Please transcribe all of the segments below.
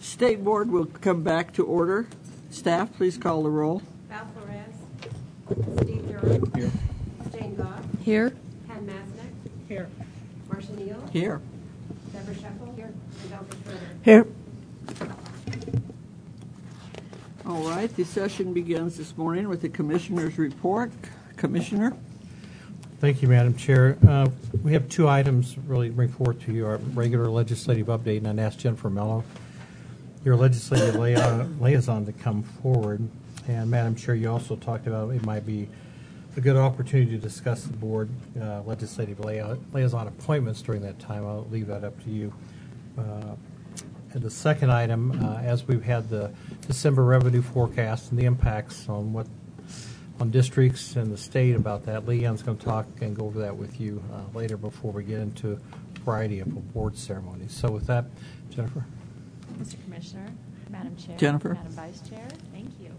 State Board will come back to order. Staff, please call the roll. Val Flores. Steve Durham. Here. Jane Goff. Here. Ken Masnick. Here. Marcia Neal. Here. Deborah Sheppel. Here. And Delta Schroeder. Here. All right, the session begins this morning with the Commissioner's report. Commissioner? Thank you, Madam Chair. We have two items really to bring forward to you, our regular legislative update, and I'd ask Jennifer Mello, your legislative liaison, to come forward. And Madam Chair, you also talked about it might be a good opportunity to discuss the board legislative liaison appointments during that time. I'll leave that up to you. And the second item, as we've had the December revenue forecast and the impacts on districts and the state about that, Leon's going to talk and go over that with you later before we get into a variety of board ceremonies. So with that, Jennifer. Mr. Commissioner, Madam Chair, Jennifer. Madam Vice Chair, thank you.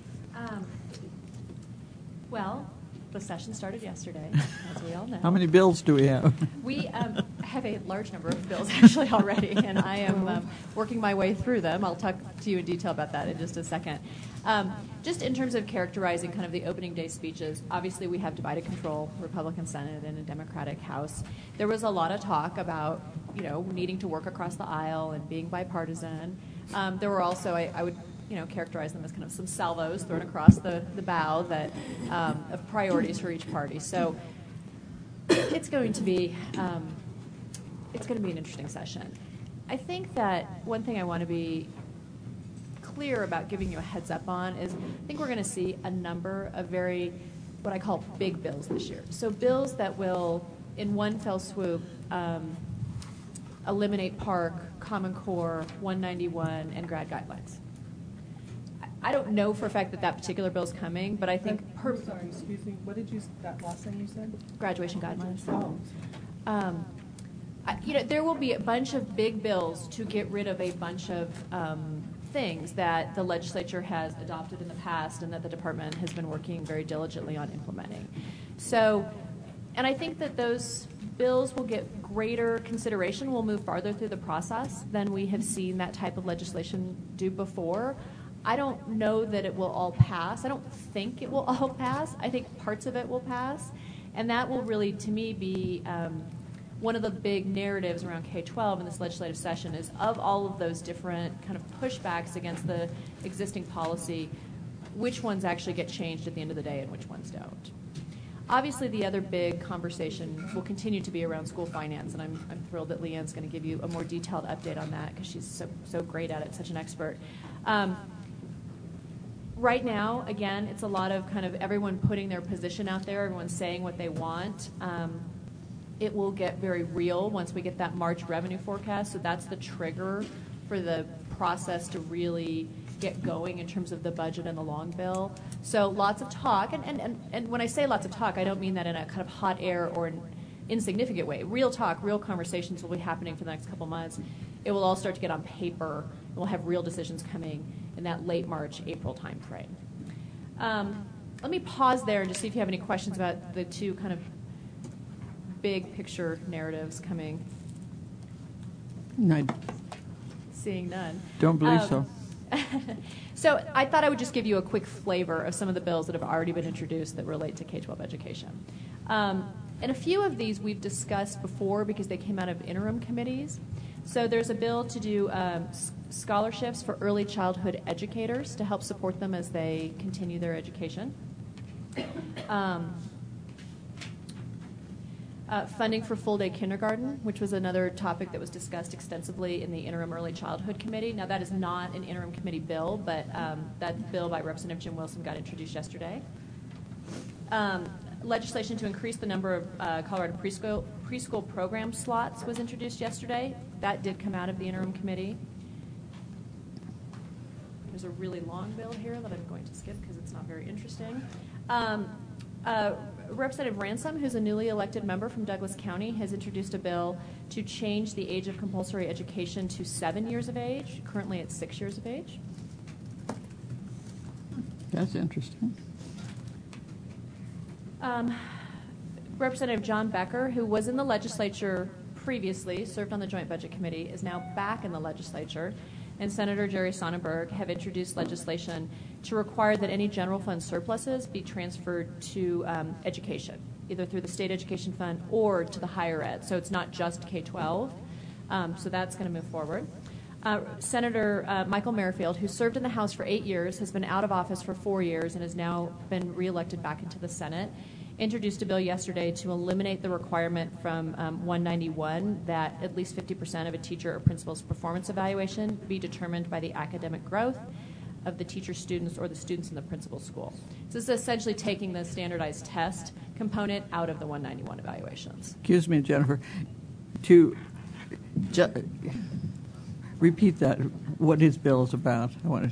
Well, the session started yesterday, as we all know. How many bills do we have? We have a large number of bills actually already, and I am working my way through them. I'll talk to you in detail about that in just a second. Just in terms of characterizing kind of the opening day speeches, obviously we have divided control, Republican Senate and a Democratic House. There was a lot of talk about, needing to work across the aisle and being bipartisan. There were also, I would characterize them as kind of some salvos thrown across the bow that of priorities for each party. So it's going to be an interesting session. I think that one thing I want to be clear about giving you a heads up on is I think we're going to see a number of very what I call big bills this year. So bills that will, in one fell swoop, eliminate PARC, Common Core, 191, and grad guidelines. I don't know for a fact that particular bill is coming, but I think... I'm sorry, excuse me. What did that last thing you said? Graduation guidelines. Oh. There will be a bunch of big bills to get rid of a bunch of things that the legislature has adopted in the past and that the department has been working very diligently on implementing. So, and I think that those bills will get greater consideration, will move farther through the process than we have seen that type of legislation do before. I don't know that it will all pass. I don't think it will all pass. I think parts of it will pass. And that will really, to me, be one of the big narratives around K-12 in this legislative session is of all of those different kind of pushbacks against the existing policy, which ones actually get changed at the end of the day and which ones don't. Obviously, the other big conversation will continue to be around school finance, and I'm thrilled that Leanne's going to give you a more detailed update on that because she's so great at it, such an expert. Right now, again, it's a lot of kind of everyone putting their position out there, everyone saying what they want. It will get very real once we get that March revenue forecast, so that's the trigger for the process to really get going in terms of the budget and the long bill. So lots of talk, and when I say lots of talk, I don't mean that in a kind of hot air or an insignificant way. Real talk, real conversations will be happening for the next couple months. It will all start to get on paper, and we'll have real decisions coming in that late March, April time frame. Let me pause there and just see if you have any questions about the two kind of big picture narratives coming. I Seeing none. don't believe so. So I thought I would just give you a quick flavor of some of the bills that have already been introduced that relate to K-12 education. And a few of these we've discussed before because they came out of interim committees. So there's a bill to do scholarships for early childhood educators to help support them as they continue their education. Funding for full-day kindergarten, which was another topic that was discussed extensively in the Interim Early Childhood Committee. Now, that is not an interim committee bill, but that bill by Representative Jim Wilson got introduced yesterday. Legislation to increase the number of Colorado preschool program slots was introduced yesterday. That did come out of the interim committee. There's a really long bill here that I'm going to skip because it's not very interesting. Representative Ransom, who's a newly elected member from Douglas County, has introduced a bill to change the age of compulsory education to 7 years of age. Currently, it's 6 years of age. That's interesting. Representative John Becker, who was in the legislature previously, served on the Joint Budget Committee, is now back in the legislature. and Senator Jerry Sonnenberg have introduced legislation to require that any general fund surpluses be transferred to education, either through the state education fund or to the higher ed. So it's not just K-12. So that's going to move forward. Senator Michael Merrifield, who served in the House for 8 years, has been out of office for 4 years, and has now been reelected back into the Senate, introduced a bill yesterday to eliminate the requirement from 191 that at least 50% of a teacher or principal's performance evaluation be determined by the academic growth of the teacher students or the students in the principal's school. So this is essentially taking the standardized test component out of the 191 evaluations. Excuse me, Jennifer, repeat that, what his bill is about. I wanted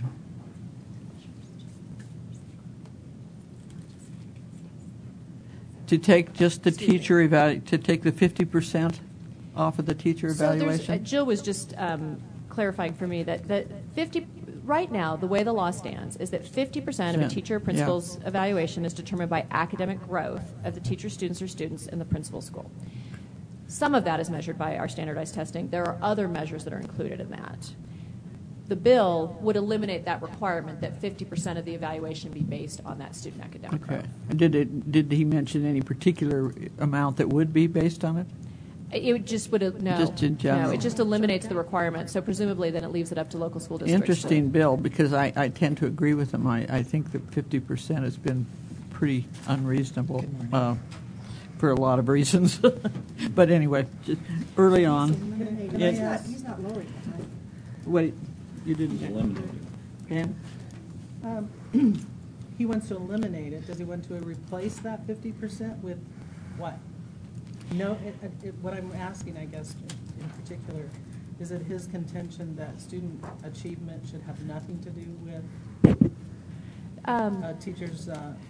to take just the teacher to take the 50% off of the teacher evaluation? So Jill was just clarifying for me that 50 right now, the way the law stands is that 50% of a teacher or principal's evaluation is determined by academic growth of the teacher, students, or students in the principal school. Some of that is measured by our standardized testing. There are other measures that are included in that. The bill would eliminate that requirement that 50% of the evaluation be based on that student academic growth. Did he mention any particular amount that would be based on it? It just would no. Just in general. No, it just eliminates the requirement. So presumably, then it leaves it up to local school districts. Interesting bill, because I tend to agree with him. I think that 50% has been pretty unreasonable for a lot of reasons. But anyway, just early on. He's not lowering it, right? Wait, you didn't eliminate it. Pam? He wants to eliminate it. Does he want to replace that 50% with what? No, what I'm asking, I guess, in particular, is it his contention that student achievement should have nothing to do with teachers'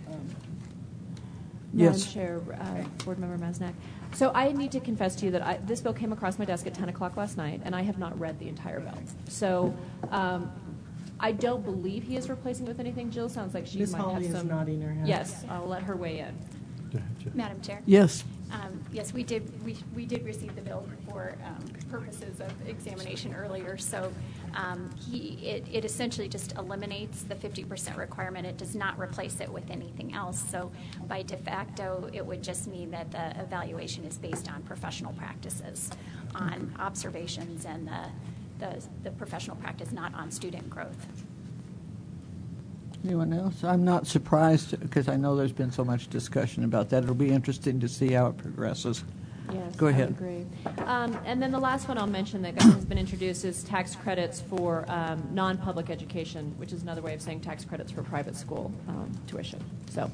Madam Chair, Board Member Masnack. So I need to confess to you that this bill came across my desk at 10 o'clock last night, and I have not read the entire bill. So I don't believe he is replacing with anything. Jill sounds like she Ms. might Hawley have some. is nodding her head. Yes, I'll let her weigh in. Madam Chair? Yes. Yes, we did receive the bill for purposes of examination earlier. So it essentially just eliminates the 50% requirement. It does not replace it with anything else. So by de facto, it would just mean that the evaluation is based on professional practices, on observations, and the professional practice, not on student growth. Anyone else? I'm not surprised, because I know there's been so much discussion about that. It'll be interesting to see how it progresses. Yes, Go ahead. I agree. And then the last one I'll mention that has been introduced is tax credits for non-public education, which is another way of saying tax credits for private school tuition. So,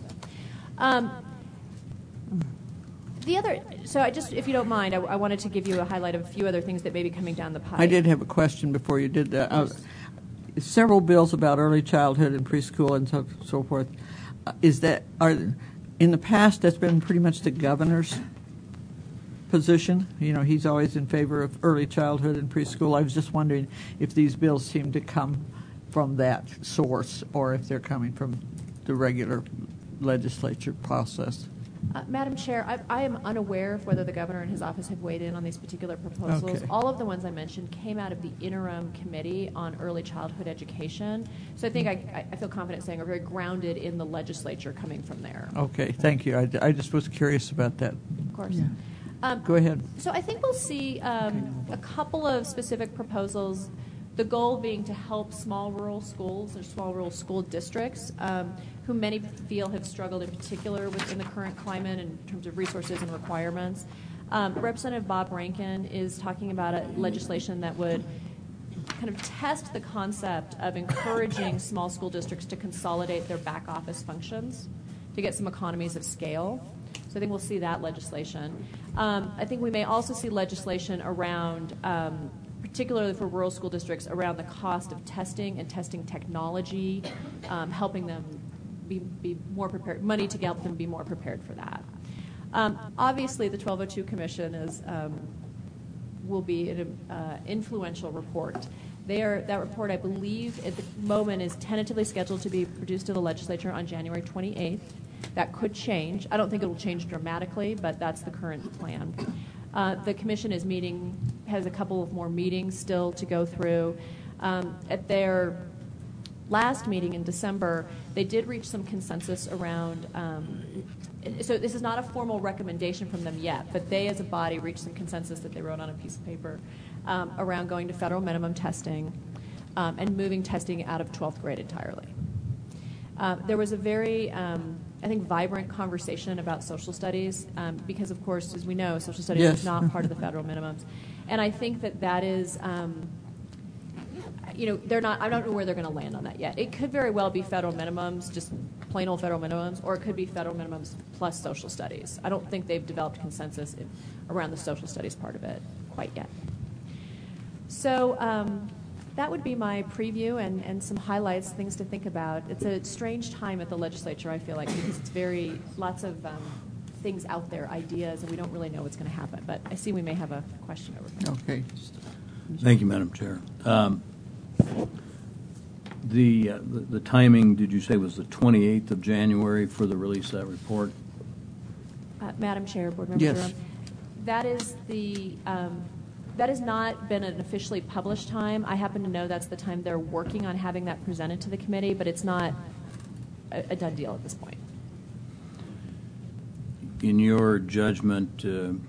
if you don't mind, I wanted to give you a highlight of a few other things that may be coming down the pipe. I did have a question before you did that. Several bills about early childhood and preschool and so forth. In the past, that's been pretty much the governor's position. You know, he's always in favor of early childhood and preschool. I was just wondering if these bills seem to come from that source or if they're coming from the regular legislature process. Madam Chair, I am unaware of whether the governor and his office have weighed in on these particular proposals. Okay. All of the ones I mentioned came out of the interim committee on early childhood education. So I think I feel confident saying are very grounded in the legislature coming from there. Okay, thank you. I just was curious about that. Of course. Go ahead. So I think we'll see a couple of specific proposals, the goal being to help small rural schools or small rural school districts who many feel have struggled in particular within the current climate in terms of resources and requirements. Representative Bob Rankin is talking about a legislation that would kind of test the concept of encouraging small school districts to consolidate their back office functions to get some economies of scale. So I think we'll see that legislation. I think we may also see legislation around, particularly for rural school districts, around the cost of testing and testing technology, helping them be more prepared, money to help them be more prepared for that. Obviously, the 1202 Commission will be an influential report. That report, I believe, at the moment is tentatively scheduled to be produced to the legislature on January 28th. That could change. I don't think it will change dramatically, but that's the current plan. The commission has a couple of more meetings still to go through. At their last meeting in December, they did reach some consensus around, so this is not a formal recommendation from them yet, but they as a body reached some consensus that they wrote on a piece of paper around going to federal minimum testing and moving testing out of 12th grade entirely. There was a very, I think, vibrant conversation about social studies because, of course, as we know, social studies Yes. is not part of the federal minimums. And I think that is, they're not, I don't know where they're going to land on that yet. It could very well be federal minimums, just plain old federal minimums, or it could be federal minimums plus social studies. I don't think they've developed consensus around the social studies part of it quite yet. So that would be my preview and some highlights, things to think about. It's a strange time at the legislature, I feel like, because it's lots of things out there, ideas, and we don't really know what's going to happen. But I see we may have a question over there. Okay. Thank you, Madam Chair. The timing, did you say, was the 28th of January for the release of that report? Madam Chair, Board Member Yes. Durham, that is that has not been an officially published time. I happen to know that's the time they're working on having that presented to the committee, but it's not a done deal at this point. In your judgment,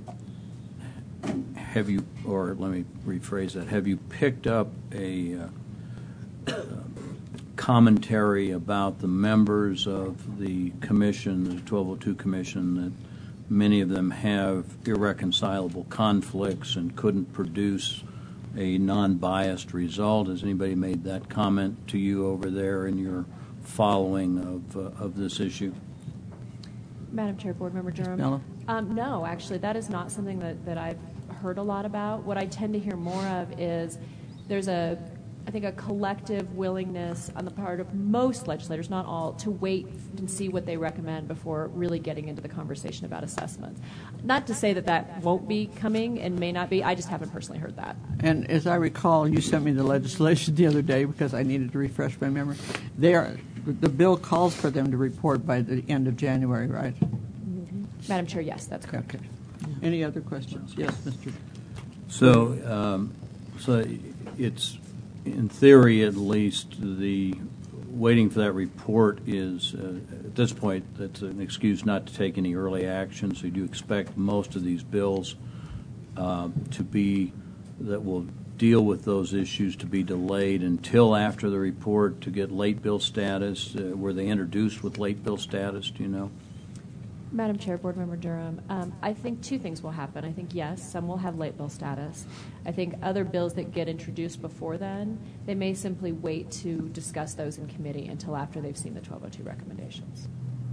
have you, or let me rephrase that, have you picked up a commentary about the members of the commission, the 1202 commission, that many of them have irreconcilable conflicts and couldn't produce a non-biased result? Has anybody made that comment to you over there in your following of this issue? Madam Chair, Board Member Durham. Mello? No, actually, that is not something that I've heard a lot about. What I tend to hear more of is there's I think a collective willingness on the part of most legislators, not all, to wait and see what they recommend before really getting into the conversation about assessments. Not to say that won't be coming and may not be. I just haven't personally heard that. And as I recall, you sent me the legislation the other day because I needed to refresh my memory. The bill calls for them to report by the end of January, right? Madam Chair, yes, that's correct. Okay. Any other questions? Yes, Mr. So it's, in theory at least, the waiting for that report is, at this point, that's an excuse not to take any early action. So you do expect most of these bills that will deal with those issues to be delayed until after the report to get late bill status. Were they introduced with late bill status, do you know? Madam Chair, Board Member Durham, I think two things will happen. I think, yes, some will have late bill status. I think other bills that get introduced before then, they may simply wait to discuss those in committee until after they've seen the 1202 recommendations.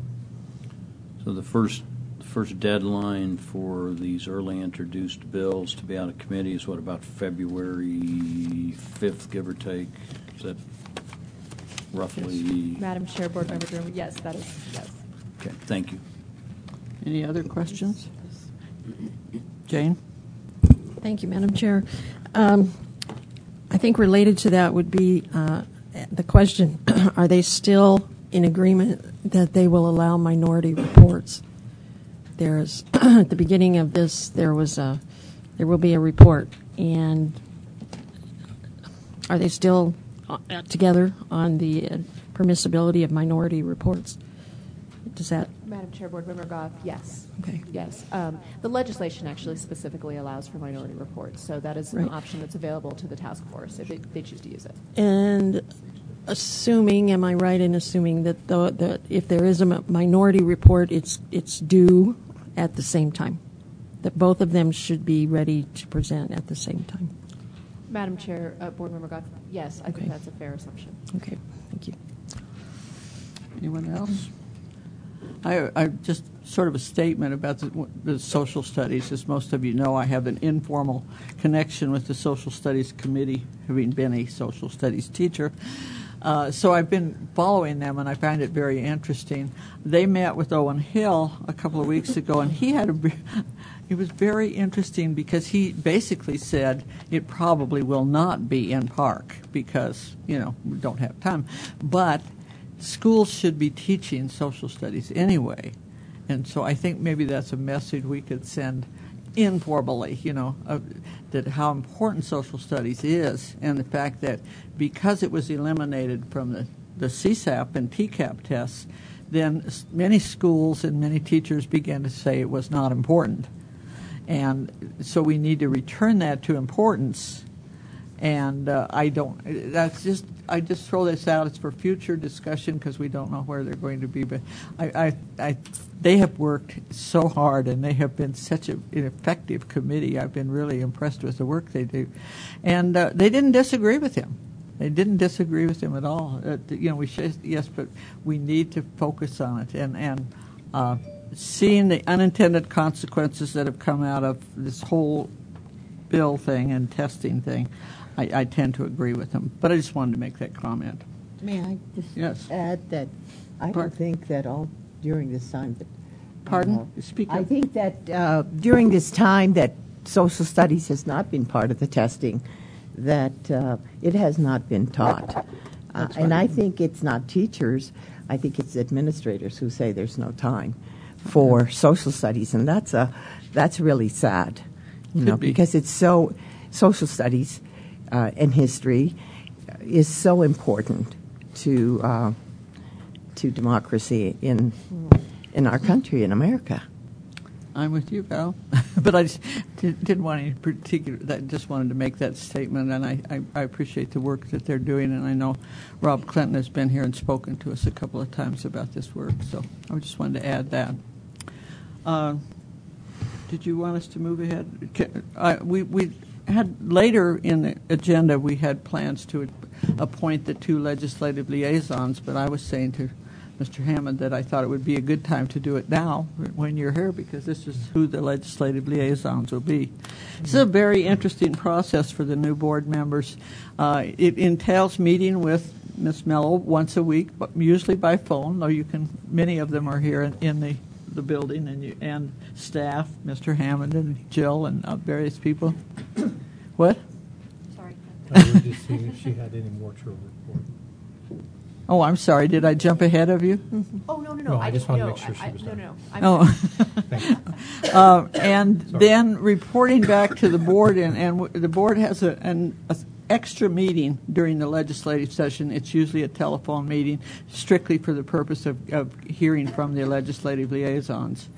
So the first deadline for these early introduced bills to be out of committee is what, about February 5th, give or take? Is that roughly? Madam Chair, Board Member Durham, yes, that is, yes. Okay, thank you. Any other questions? Jane? Thank you, Madam Chair. I think related to that would be the question, are they still in agreement that they will allow minority reports? There's, at the beginning of this, there will be a report, and are they still together on the permissibility of minority reports? Does that? Madam Chair, Board Member Goff, yes. Okay. Yes. The legislation actually specifically allows for minority reports, so that is an Right. option that's available to the task force if they choose to use it. And assuming, am I right in assuming that that if there is a minority report, it's due at the same time? That both of them should be ready to present at the same time? Madam Chair, Board Member Goff, yes, I Okay. think that's a fair assumption. Okay, thank you. Anyone else? I just sort of a statement about the social studies. As most of you know, I have an informal connection with the Social Studies Committee, having been a social studies teacher. So I've been following them, and I find it very interesting. They met with Owen Hill a couple of weeks ago, and it was very interesting because he basically said it probably will not be in Park because, we don't have time. But schools should be teaching social studies anyway. And so I think maybe that's a message we could send informally, that how important social studies is, and the fact that because it was eliminated from the CSAP and TCAP tests, then many schools and many teachers began to say it was not important. And so we need to return that to importance. And I just throw this out. It's for future discussion because we don't know where they're going to be. But they have worked so hard, and they have been such an effective committee. I've been really impressed with the work they do. And they didn't disagree with him. They didn't disagree with him at all. We should, yes, but we need to focus on it. And seeing the unintended consequences that have come out of this whole bill thing and testing thing, I tend to agree with them. But I just wanted to make that comment. May I just Yes. add that I don't think that all during this time that Pardon? Speak I up. think that during this time that social studies has not been part of the testing, that it has not been taught. And I think it's not teachers. I think it's administrators who say there's no time for social studies, and that's really sad, because it's so social studies and history is so important to democracy in our country, in America. I'm with you, Val. But I just didn't want any particular. I just wanted to make that statement, and I appreciate the work that they're doing. And I know Rob Clinton has been here and spoken to us a couple of times about this work. So I just wanted to add that. Did you want us to move ahead? We had later in the agenda. We had plans to appoint the 2 legislative liaisons, but I was saying to Mr. Hammond that I thought it would be a good time to do it now when you're here, because this is who the legislative liaisons will be. This is a very interesting process for the new board members. It entails meeting with Ms. Mello once a week, but usually by phone, though many of them are here in the building, and staff, Mr. Hammond and Jill and various people. What? Sorry. I was just seeing if she had any more to report. Oh, I'm sorry. Did I jump ahead of you? Oh, no. No, I just wanted to make sure she was done. No. Oh. Thank you. And Sorry. then reporting back to the board, and the board has an extra meeting during the legislative session. It's usually a telephone meeting, strictly for the purpose of hearing from the legislative liaisons.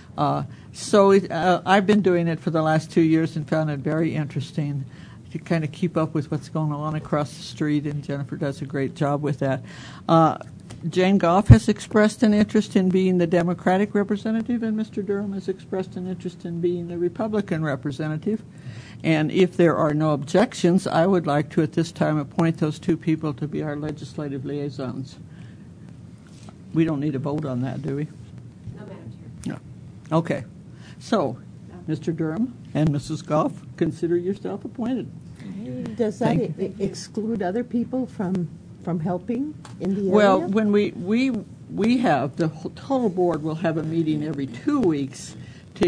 So I've been doing it for the last 2 years and found it very interesting to kind of keep up with what's going on across the street, and Jennifer does a great job with that. Jane Goff has expressed an interest in being the Democratic representative, and Mr. Durham has expressed an interest in being the Republican representative. And if there are no objections, I would like to, at this time, appoint those 2 people to be our legislative liaisons. We don't need a vote on that, do we? No, Madam Chair. No. Okay. So, Mr. Durham and Mrs. Goff, consider yourself appointed. Does that Thank exclude other people from helping in the area? Well, when we have, the total board will have a meeting every 2 weeks to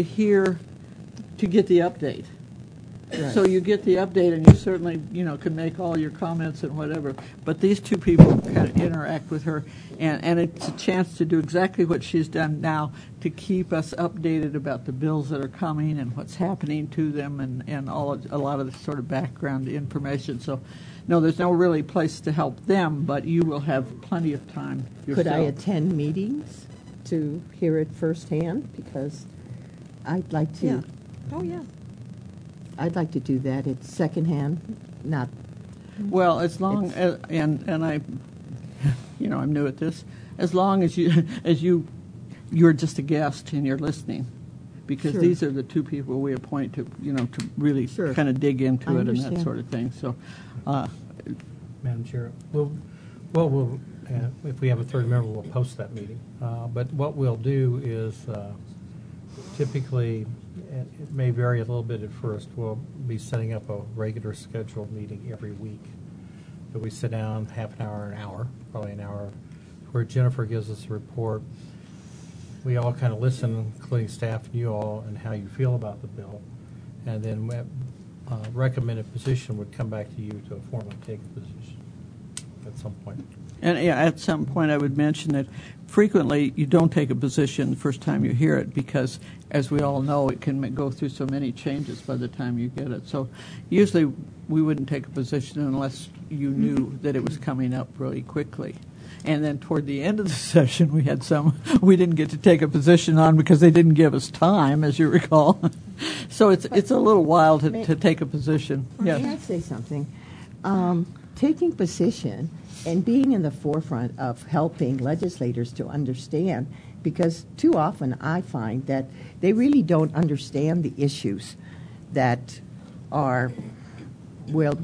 get the update. Right. So you get the update, and you certainly, can make all your comments and whatever. But these 2 people kind of interact with her, and it's a chance to do exactly what she's done now, to keep us updated about the bills that are coming and what's happening to them, and a lot of the sort of background information. So, no, there's no really place to help them, but you will have plenty of time yourself. Could I attend meetings to hear it firsthand? Because I'd like to. Yeah. Oh, yeah. I'd like to do that. It's secondhand, not. Well, as long as, and I, I'm new at this. As long as you're just a guest and you're listening, because Sure. these are the 2 people we appoint to really Sure. kind of dig into I it and that understand. sort of thing. So, Madam Chair, we'll if we have a third member, we'll post that meeting. But what we'll do is typically, it may vary a little bit at first, we'll be setting up a regular scheduled meeting every week. That we sit down half an hour, probably an hour, where Jennifer gives us a report. We all kind of listen, including staff and you all, and how you feel about the bill. And then recommended position would come back to you to formally take a position. at some point. And yeah, at some point, I would mention that frequently you don't take a position the first time you hear it because, as we all know, it can go through so many changes by the time you get it. So usually we wouldn't take a position unless you knew that it was coming up really quickly. And then toward the end of the session, we had some we didn't get to take a position on because they didn't give us time, as you recall. So it's a little while to take a position. May I say something? Taking position and being in the forefront of helping legislators to understand, because too often I find that they really don't understand the issues that will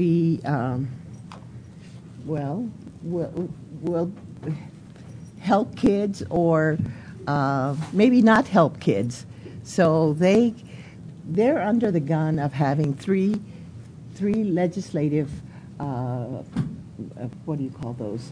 help kids or maybe not help kids. So they're under the gun of having three legislative what do you call those?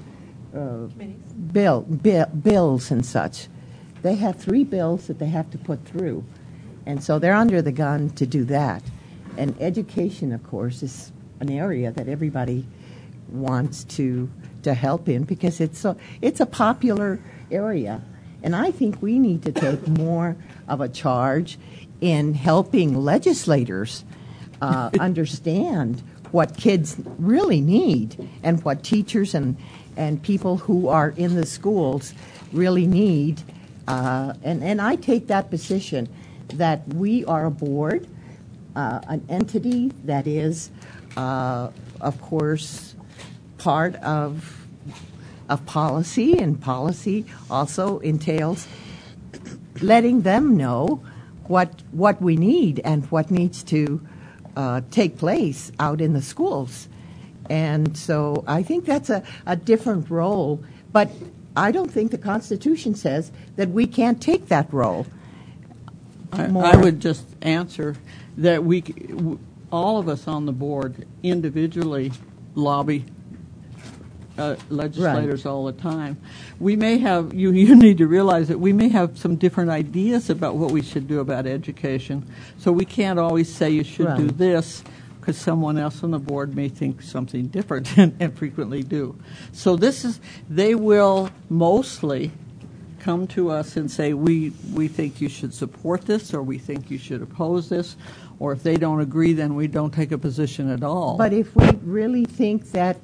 Bills and such. They have 3 bills that they have to put through, and so they're under the gun to do that. And education, of course, is an area that everybody wants to help in because it's a popular area, and I think we need to take more of a charge in helping legislators understand what kids really need and what teachers and people who are in the schools really need. And I take that position that we are a board, an entity that is, of course, part of policy, and policy also entails letting them know what we need and what needs to take place out in the schools. And so I think that's a different role, but I don't think the Constitution says that we can't take that role. I would just answer that all of us on the board individually lobby legislators all the time. We may have, you need to realize that we may have some different ideas about what we should do about education. So we can't always say you should do this because someone else on the board may think something different and frequently do. So they will mostly come to us and say, we think you should support this, or we think you should oppose this, or if they don't agree, then we don't take a position at all. But if we really think that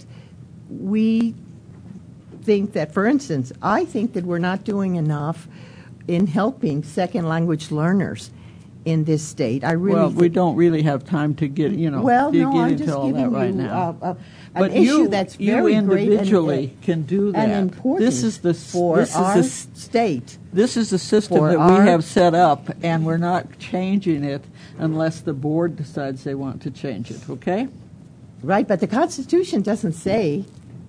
for instance, I think that we're not doing enough in helping second language learners in this state. We don't really have time to get into all that right now. An issue that's very you individually can do that. And important this is the state. This is the system that we have set up, and we're not changing it unless the board decides they want to change it. Okay? Right, but the Constitution doesn't say.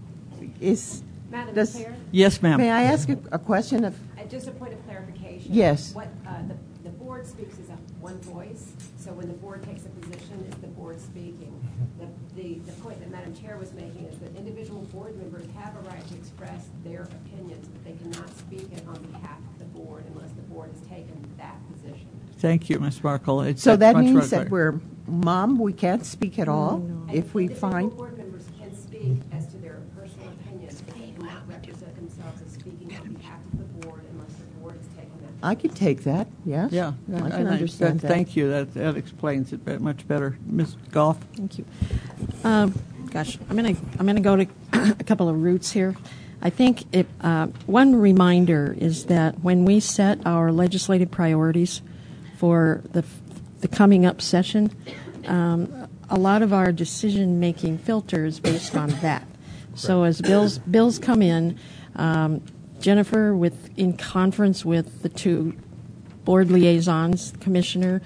Madam Chair? Yes, ma'am. May I ask a question of? Just a point of clarification. Yes. What the board speaks as one voice. So when the board takes a position, it's the board speaking. The point that Madam Chair was making is that individual board members have a right to express their opinions, but they cannot speak it on behalf of the board unless the board has taken that position. Thank you, Ms. Markle. So that means that we can't speak at all if we find. Board members can speak as to their personal opinions, but they cannot represent themselves as speaking on behalf of the board unless the board has taken that position. I can take that. Yes. Yeah, I can understand that. Thank you. That explains it much better, Ms. Goff. Thank you. Gosh, I'm gonna go to a couple of roots here. I think one reminder is that when we set our legislative priorities for the coming up session, a lot of our decision-making filters based on that. So as bills come in, Jennifer, in conference with the 2 board liaisons, commissioner,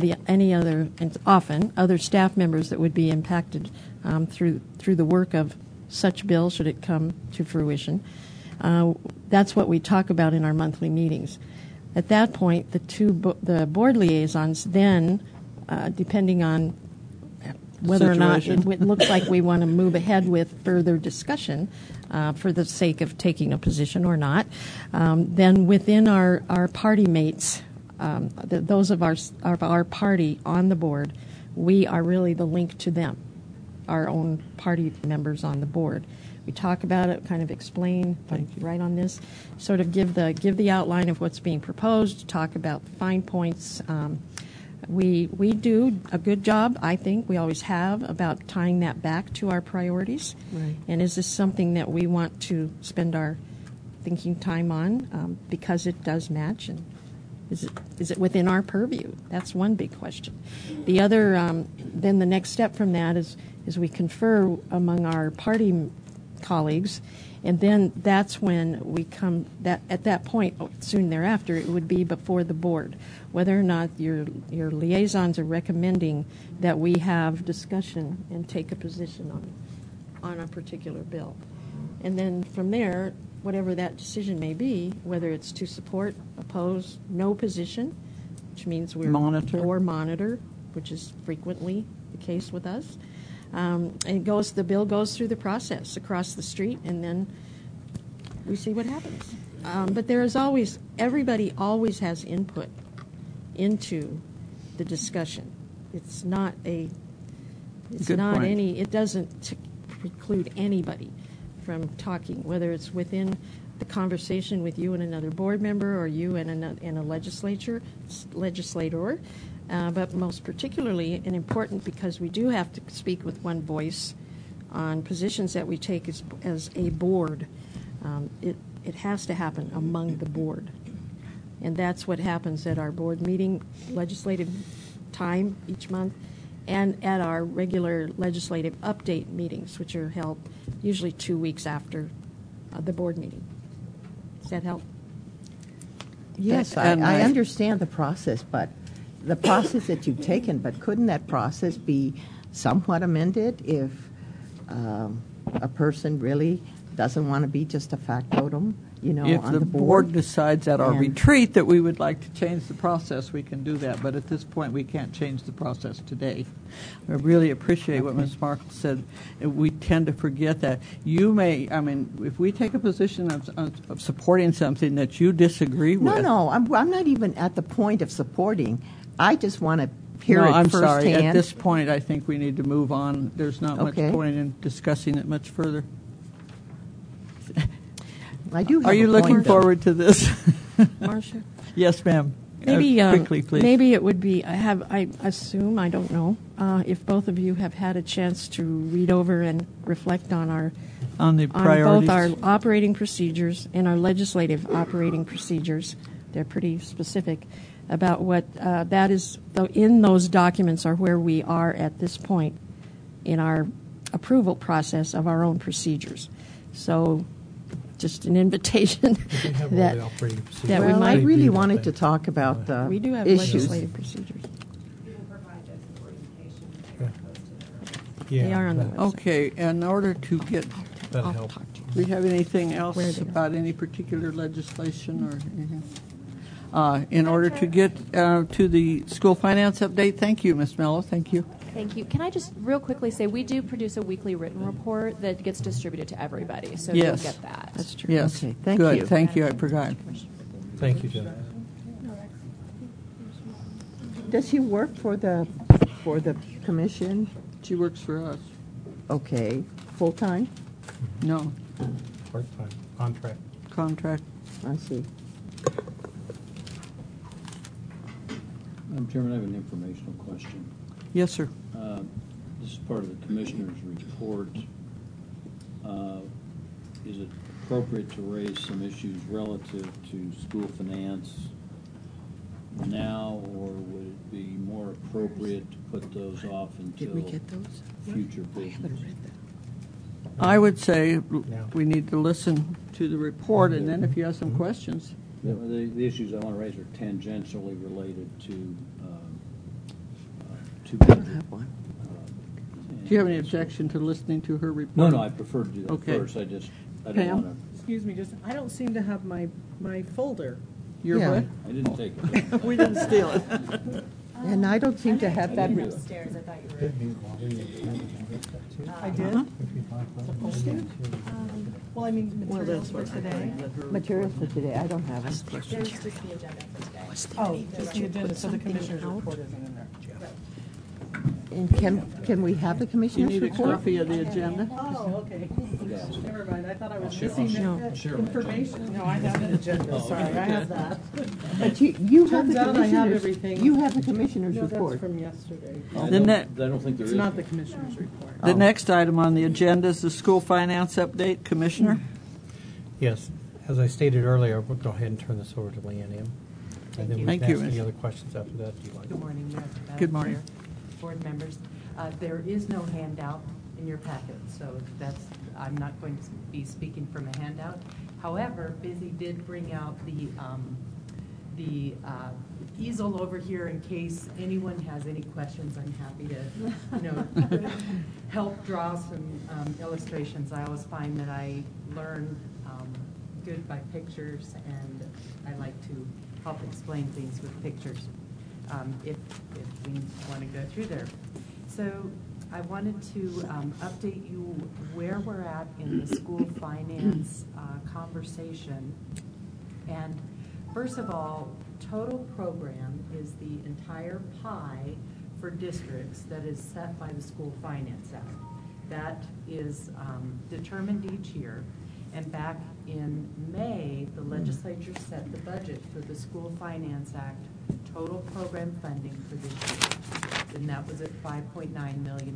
and often other staff members that would be impacted through the work of such bill should it come to fruition. That's what we talk about in our monthly meetings. At that point, the board liaisons then, depending on whether or not it looks like we want to move ahead with further discussion for the sake of taking a position or not, then within our party mates, those of our party on the board, we are really the link to them, our own party members on the board. We talk about it, kind of explain, Thank you. right on this, sort of give the outline of what's being proposed, talk about the fine points. We do a good job, I think, we always have, about tying that back to our priorities. Right. And is this something that we want to spend our thinking time on because it does match? And is it within our purview? That's one big question. The other, then the next step from that is we confer among our party colleagues, and then that's when we come, that at that point, soon thereafter, it would be before the board, whether or not your liaisons are recommending that we have discussion and take a position on a particular bill. And then from there, whatever that decision may be, whether it's to support, oppose, no position, which means we're Monitor. or monitor, which is frequently the case with us. And the bill goes through the process across the street, and then we see what happens. But there is everybody always has input into the discussion. It's not Good point. it doesn't preclude anybody from talking, whether it's within the conversation with you and another board member or you and a legislator, but most particularly and important because we do have to speak with one voice on positions that we take as a board. It has to happen among the board. And that's what happens at our board meeting, legislative time each month, and at our regular legislative update meetings, which are held usually 2 weeks after the board meeting. Does that help? Yes, I understand the process, but the process that you've taken, but couldn't that process be somewhat amended if a person really doesn't want to be just a factotum, If on the the board decides at our And- retreat that we would like to change the process, we can do that. But at this point, we can't change the process today. I really appreciate what Ms. Markle said. We tend to forget that. If we take a position of supporting something that you disagree with. No, I'm not even at the point of supporting. I just want to hear it I'm firsthand. sorry. At this point, I think we need to move on. There's not much Okay. point in discussing it much further. I do have Are you a looking point, though. forward to this? Marcia? Yes, ma'am. Maybe Quickly, please. Maybe it would be. I assume, I don't know, if both of you have had a chance to read over and reflect on on the on priorities. both our operating procedures and our legislative operating procedures. They're pretty specific about what that is. Though in those documents are where we are at this point in our approval process of our own procedures. So, just an invitation We have all that the operating procedures. that we Well, I might- really wanted to talk about the we do have issues. legislative procedures. You can provide those in orientation. They're posted. Yeah, They are on the that- website. Okay, in order to get, That'll I'll help. talk to you. do we have anything else Where they are. about any particular legislation or anything? In order to get to the school finance update, thank you, Ms. Mello, thank you. Thank you. Can I just real quickly say we do produce a weekly written report that gets distributed to everybody, so Yes. you'll get that. That's true. Yes, Okay, thank good, you. thank you, I forgot. Thank you, Jen. Does she work for the commission? She works for us. Okay, full time? No, Part-time contract. contract. I see. Madam Chairman, I have an informational question. Yes, sir. This is part of the Commissioner's report. Is it appropriate to raise some issues relative to school finance now, or would it be more appropriate to put those off until future business? I would say we need to listen to the report, and then if you have some questions. The issues I want to raise are tangentially related to budget. Do you have any objection to listening to her report? No, I prefer to do that Okay. first. I don't Pam? want Excuse me, I don't seem to have my folder. Your Yeah. what? to. I didn't take it. We didn't steal it. And I don't seem to have that. Upstairs, I thought you were. I did? Well, I mean, materials for today. Materials for today, I don't have it. There's just the agenda for today. Oh, just the agenda, so the commissioner's report isn't in there. And can we have the You commissioner's need a report? copy of the agenda? Oh, okay. Never mind, I thought I was share- missing I'll share my information. No, I have an agenda, sorry, I have that. But you have the Turns out I have commissioners, everything. you have the commissioner's No, that's report. from yesterday. The, I don't think there It's is. not the commissioner's report. the next item on the agenda is the school finance update. Commissioner? Yes, as I stated earlier, we'll go ahead and turn this over to Leanne M. And then we Thank can you, ask any Ms. other questions after that if you like. Good morning, Madam Good morning. Chair, board members. There is no handout in your packet, so I'm not going to be speaking from a handout. However, Busy did bring out the easel over here in case anyone has any questions. I'm happy to, help draw some illustrations. I always find that I learn good by pictures, and I like to help explain things with pictures if we want to go through there. So I wanted to update you where we're at in the school finance conversation. And first of all, total program is the entire pie for districts that is set by the School Finance Act. That is determined each year. And back in May, the legislature set the budget for the School Finance Act total program funding for this year. And that was at $5.9 billion.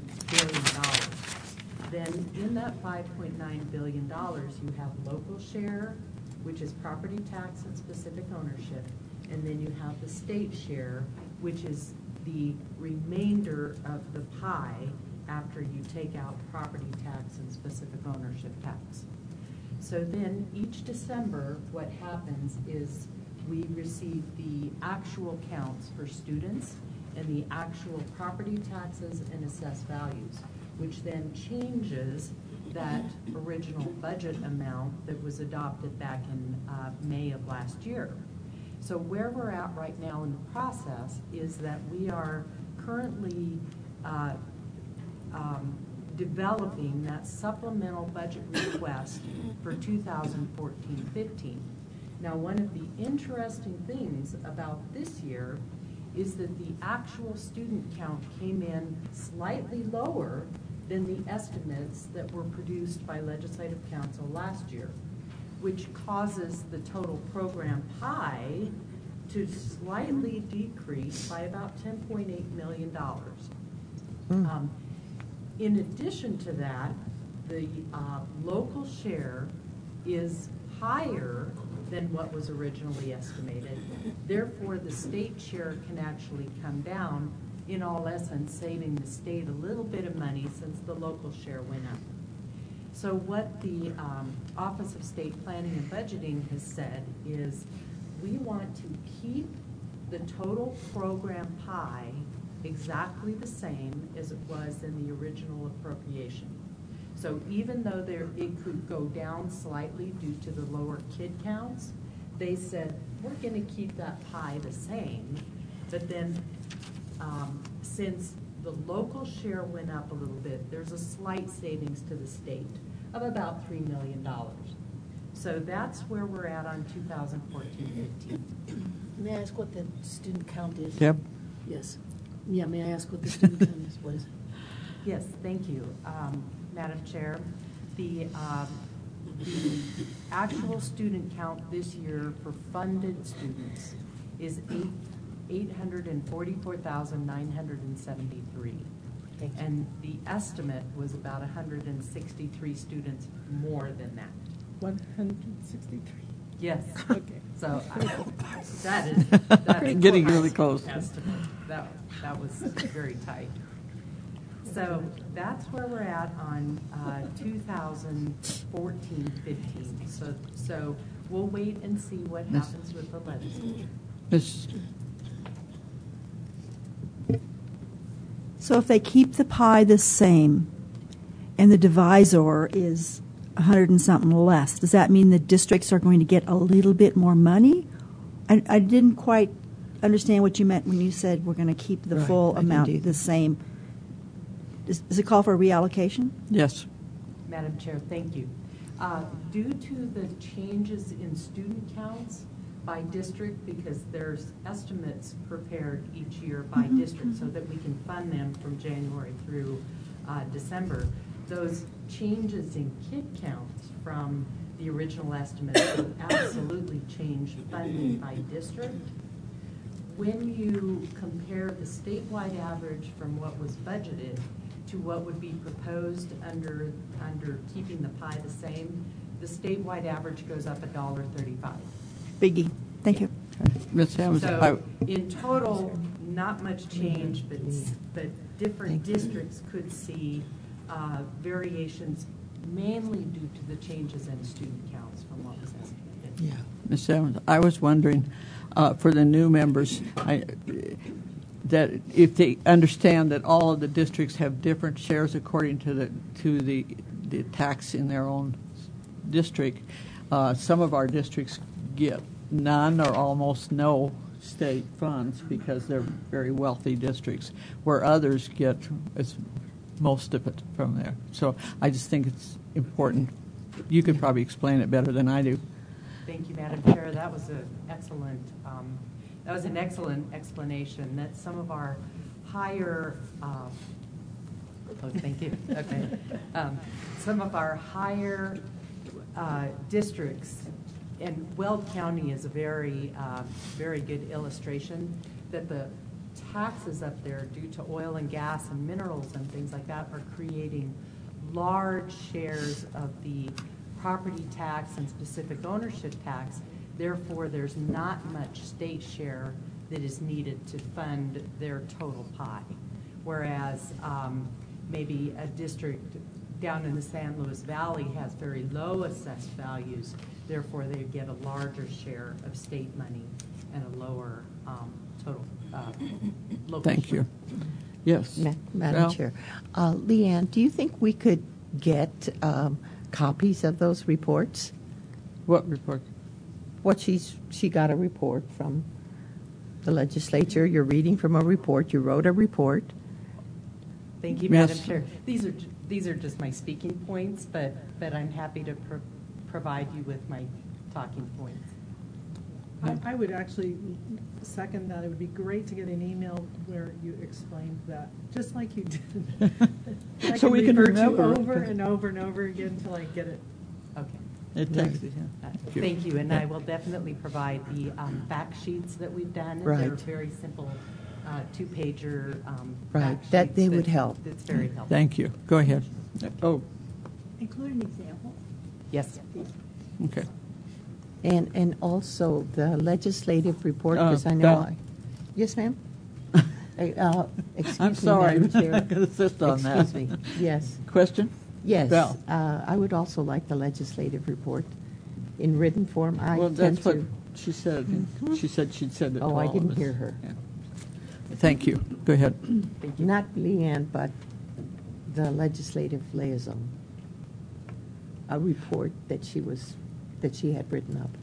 Then in that $5.9 billion, you have local share, which is property tax and specific ownership. And then you have the state share, which is the remainder of the pie after you take out property tax and specific ownership tax. So then each December, what happens is we receive the actual counts for students and the actual property taxes and assessed values, which then changes that original budget amount that was adopted back in May of last year. So where we're at right now in the process is that we are currently developing that supplemental budget request for 2014-15. Now, one of the interesting things about this year is that the actual student count came in slightly lower than the estimates that were produced by Legislative Council last year, which causes the total program pie to slightly decrease by about $10.8 million. In addition to that, the local share is higher than what was originally estimated. Therefore, the state share can actually come down, in all essence, saving the state a little bit of money since the local share went up. So what the Office of State Planning and Budgeting has said is we want to keep the total program pie exactly the same as it was in the original appropriation. So even though it could go down slightly due to the lower kid counts, they said, we're going to keep that pie the same. But then since the local share went up a little bit, there's a slight savings to the state of about $3 million. So that's where we're at on 2014-15. May I ask what the student count is? Deb? Yes. Yeah, may I ask what the student count is? What is it? Yes, thank you, Madam Chair. The actual student count this year for funded students is 844,973. And the estimate was about 163 students more than that. 163. Yes. Okay. So that is Getting really close. Estimate. That was very tight. So that's where we're at on 2014-15. So we'll wait and see what happens with the legislature. So if they keep the pie the same and the divisor is 100 and something less, does that mean the districts are going to get a little bit more money? I didn't quite understand what you meant when you said we're going to keep the full amount the same. Does it call for a reallocation? Yes. Madam Chair, thank you. Due to the changes in student counts by district, because there's estimates prepared each year by district so that we can fund them from January through December, those changes in kid counts from the original estimates will absolutely change funding by district. When you compare the statewide average from what was budgeted to what would be proposed under keeping the pie the same, the statewide average goes up $1.35. Biggie. Thank you. Ms. Hammonds, So in total, not much change, but different districts could see variations mainly due to the changes in student counts from what was estimated. yeah, Ms. Hammonds, I was wondering for the new members that if they understand that all of the districts have different shares according to the tax in their own district, some of our districts get none or almost no state funds because they're very wealthy districts, where others get most of it from there. So I just think it's important. You could probably explain it better than I do. Thank you, Madam Chair. That was an excellent explanation. That some of our higher thank you. Okay, some of our higher districts, and Weld County is a very good illustration that the taxes up there due to oil and gas and minerals and things like that are creating large shares of the property tax and specific ownership tax. Therefore, there's not much state share that is needed to fund their total pie. Whereas maybe a district down in the San Luis Valley has very low assessed values. Therefore, they get a larger share of state money and a lower total local Thank share. you. Yes. Madam Chair. Leanne, do you think we could get copies of those reports? What report? She got a report from the legislature. You're reading from a report. You wrote a report. Thank you, Yes. Madam Chair. These are just my speaking points, but I'm happy to provide you with my talking points. I would actually second that. It would be great to get an email where you explained that, just like you did. I So we can refer to remember. over and over and over again until I get it. Okay. It takes it, Thank you, and I will definitely provide the fact sheets that we've done. Right. They're very simple, two-pager Right. fact That sheets they would help. It's very helpful. Thank you. Go ahead. Oh, Include an example. Yes. okay. And also the legislative report, Uh, because I know Val. Yes, ma'am? Excuse I'm me, sorry. Madam Chair. I could insist on that. Excuse me. Yes. Question? Yes. Val. I would also like the legislative report in written form. I Well, tend that's what to. she said. She said she'd send it to Oh, I all of didn't us. hear her. Yeah. Thank you. Go ahead. Not Leanne, but the legislative liaison. A report that she had written up.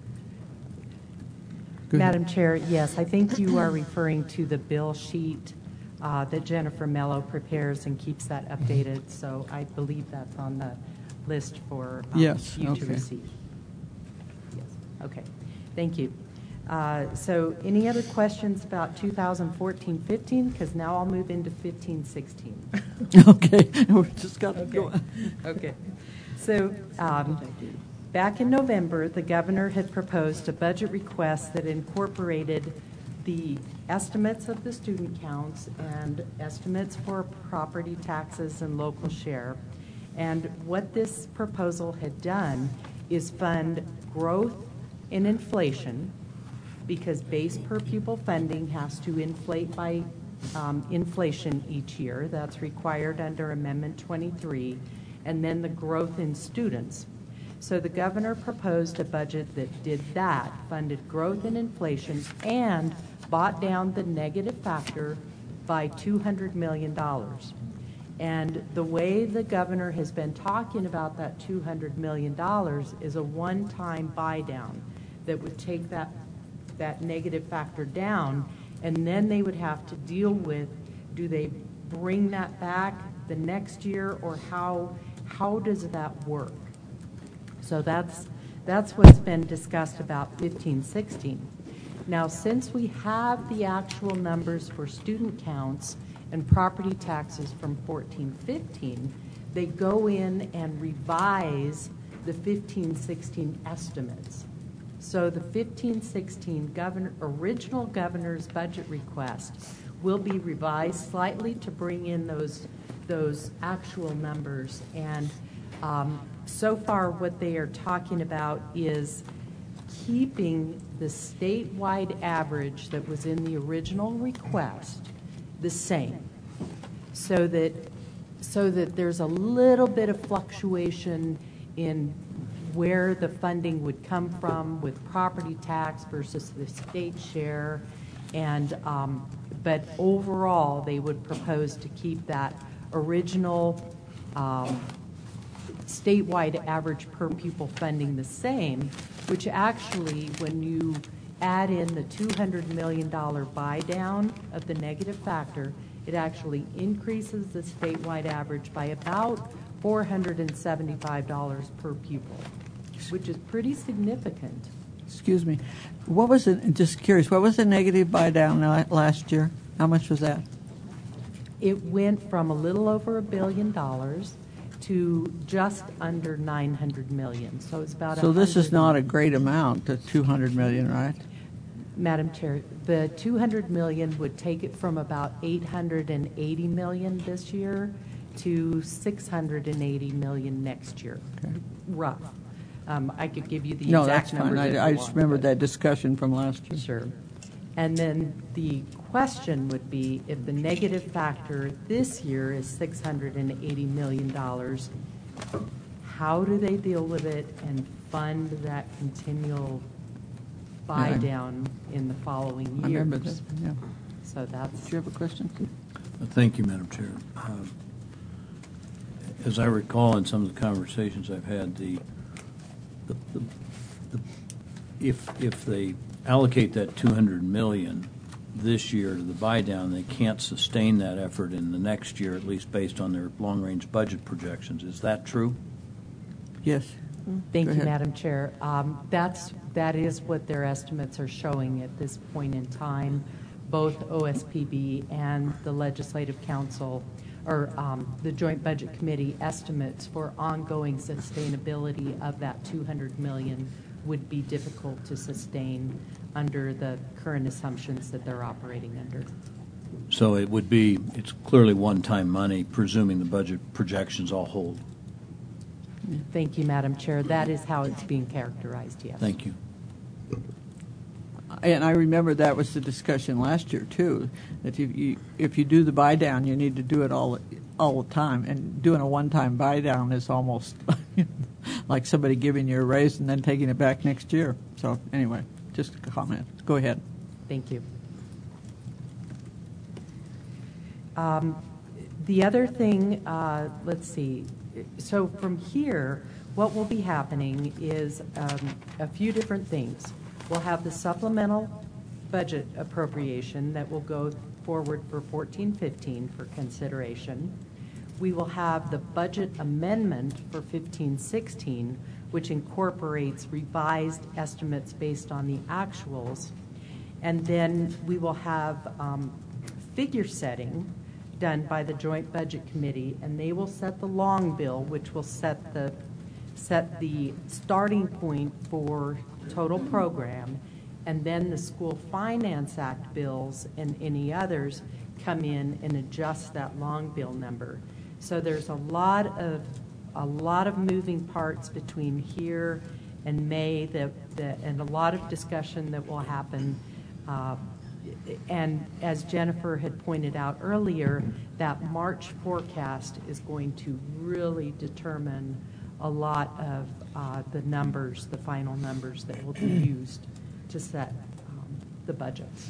Go ahead. Madam Chair, yes, I think you are referring to the bill sheet that Jennifer Mello prepares and keeps that updated. So I believe that's on the list for Yes, you to okay. receive. Yes. Okay. Thank you. So any other questions about 2014-15? Because now I'll move into 15-16. Okay. We've just got to go. Okay. So back in November, the governor had proposed a budget request that incorporated the estimates of the student counts and estimates for property taxes and local share. And what this proposal had done is fund growth in inflation, because base per pupil funding has to inflate by inflation each year. That's required under Amendment 23, and then the growth in students. So the governor proposed a budget that did that, funded growth in inflation, and brought down the negative factor by $200 million. And the way the governor has been talking about that $200 million is a one-time buy-down that would take that negative factor down, and then they would have to deal with, do they bring that back the next year, or how does that work? So that's what's been discussed about 15-16. Now, since we have the actual numbers for student counts and property taxes from 14-15, they go in and revise the 15-16 estimates. So the 15-16 original governor's budget request will be revised slightly to bring in those actual numbers. And so far what they are talking about is keeping the statewide average that was in the original request the same, so that there's a little bit of fluctuation in where the funding would come from with property tax versus the state share, and but overall they would propose to keep that original statewide average per pupil funding the same, which actually, when you add in the $200 million buy down of the negative factor, it actually increases the statewide average by about $475 per pupil, which is pretty significant. Excuse me. What was it? Just curious. What was the negative buy down last year? How much was that? It went from a little over $1 billion to just under $900 million. So it's about. So this is not a great amount. The $200 million, right? Madam Chair, the $200 million would take it from about $880 million this year to $680 million next year. Okay. Rough. I could give you the No, exact that's fine. numbers. I just remembered that discussion from last year. Sure. And then the question would be, if the negative factor this year is $680 million, how do they deal with it and fund that continual buy down in the following years? I remember that, yeah. So that's. Do you have a question? Thank you, Madam Chair. As I recall in some of the conversations I've had, if they allocate that $200 million this year to the buy down, they can't sustain that effort in the next year, at least based on their long-range budget projections. Is that true? Yes. Thank Go you, ahead. Madam Chair. That is what their estimates are showing at this point in time. Both OSPB and the Legislative Council, or the Joint Budget Committee, estimates for ongoing sustainability of that $200 million would be difficult to sustain under the current assumptions that they're operating under. So it's clearly one-time money, presuming the budget projections all hold. Thank you, Madam Chair. That is how it's being characterized, yes. Thank you. And I remember that was the discussion last year too. That if you do the buy down, you need to do it all the time. And doing a one-time buy down is almost like somebody giving you a raise and then taking it back next year. So anyway, just a comment. Go ahead. Thank you. The other thing, let's see. So from here, what will be happening is a few different things. We'll have the supplemental budget appropriation that will go forward for 14-15 for consideration. We will have the budget amendment for 15-16, which incorporates revised estimates based on the actuals. And then we will have figure setting done by the Joint Budget Committee, and they will set the long bill, which will set the starting point for total program, and then the School Finance Act bills and any others come in and adjust that long bill number. So there's a lot of moving parts between here and May and a lot of discussion that will happen. And as Jennifer had pointed out earlier, that March forecast is going to really determine a lot of the numbers, the final numbers that will be used to set the budgets.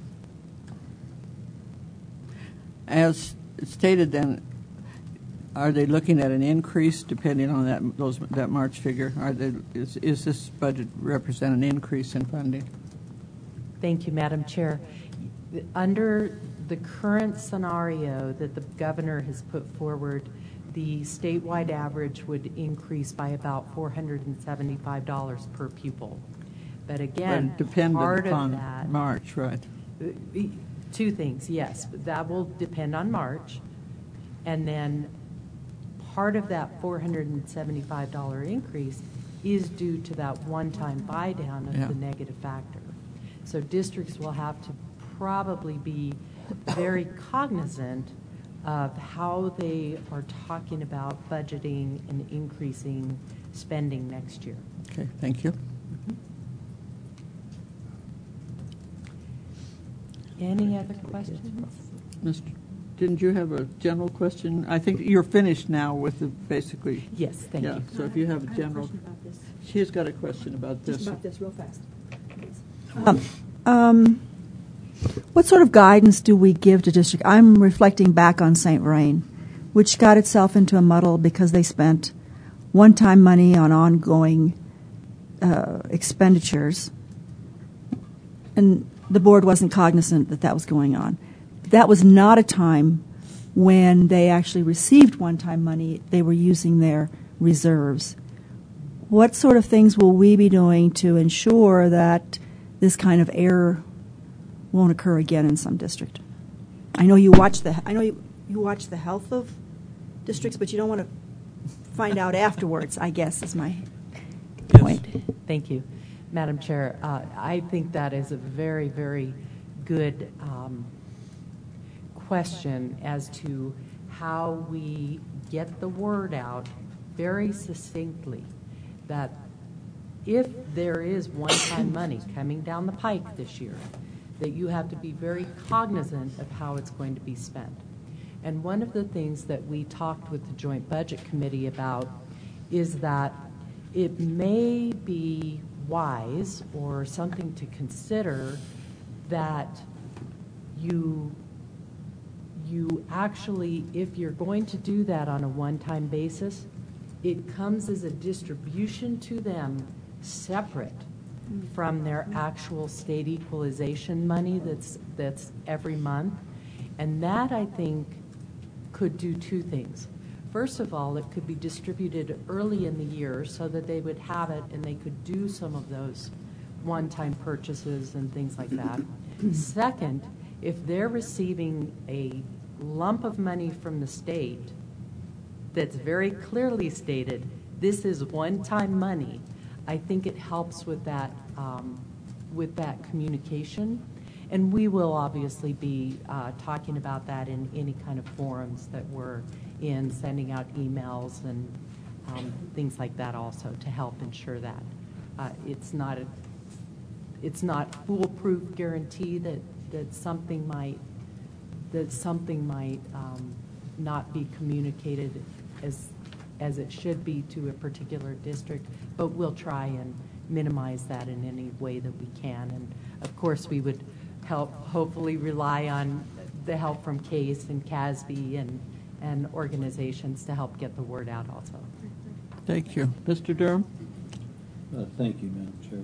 As stated then, are they looking at an increase depending on that March figure? Is this budget represent an increase in funding? Thank you, Madam Chair. Under the current scenario that the governor has put forward, the statewide average would increase by about $475 per pupil. But again, dependent part upon of that, March, right? Two things, yes. That will depend on March. And then part of that $475 increase is due to that one-time buy down of Yeah. the negative factor. So districts will have to probably be very cognizant of how they are talking about budgeting and increasing spending next year. Okay, thank you. Any other questions? Mr. Didn't you have a general question? I think you're finished now with the basically. Yes, thank Yeah, you. so if you have a I have a general, question about this. she's got a question about Just this. about this, real fast. What sort of guidance do we give to district? I'm reflecting back on St. Vrain, which got itself into a muddle because they spent one-time money on ongoing expenditures, and the board wasn't cognizant that that was going on. That was not a time when they actually received one-time money. They were using their reserves. What sort of things will we be doing to ensure that this kind of error won't occur again in some district? I know you watch the health of districts, but you don't want to find out afterwards, I guess, is my point. Thank you. Madam Chair, I think that is a very, very good question as to how we get the word out very succinctly that if there is one-time money coming down the pike this year, that you have to be very cognizant of how it's going to be spent. And one of the things that we talked with the Joint Budget Committee about is that it may be wise or something to consider that you actually, if you're going to do that on a one-time basis, it comes as a distribution to them separate from their actual state equalization money that's every month. And that, I think, could do two things. First of all, it could be distributed early in the year so that they would have it and they could do some of those one-time purchases and things like that. Second, if they're receiving a lump of money from the state that's very clearly stated, this is one-time money, I think it helps with that communication. And we will obviously be talking about that in any kind of forums that we're in, sending out emails and things like that also to help ensure that. It's not foolproof guarantee that something might not be communicated as it should be to a particular district, but we'll try and minimize that in any way that we can. And of course, we would hopefully rely on the help from CASE and CASB and organizations to help get the word out also. Thank you. Mr. Durham? Thank you, Madam Chair.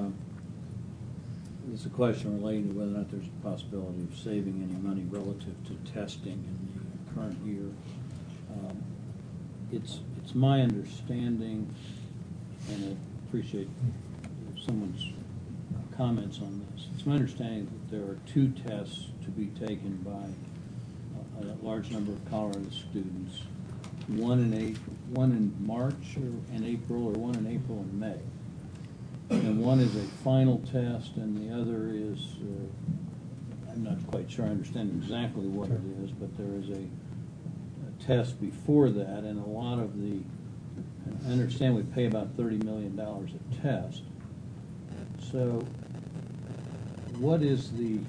It's a question relating to whether or not there's a possibility of saving any money relative to testing in the current year. It's my understanding, and I appreciate someone's comments on this. It's my understanding that there are two tests to be taken by a large number of Colorado students, one in March or in April, or one in April and May. And one is a final test, and the other is, I'm not quite sure I understand exactly what it is, but there is a test before that, and a lot of I understand we pay about $30 million a test. So what is the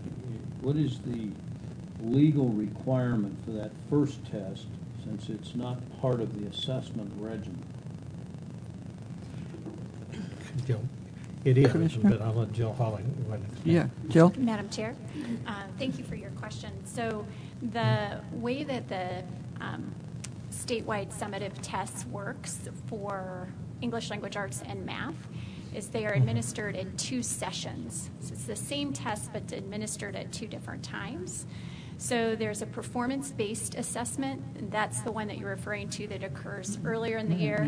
legal requirement for that first test, since it's not part of the assessment regimen? Jill. It is, Commissioner? but I'll let Jill Holling go ahead and explain. Yeah, Jill? Madam Chair, thank you for your question. So the way that the statewide summative tests works for English language arts and math is they are administered in two sessions. So it's the same test but administered at two different times. So there's a performance-based assessment, and that's the one that you're referring to that occurs earlier in the year.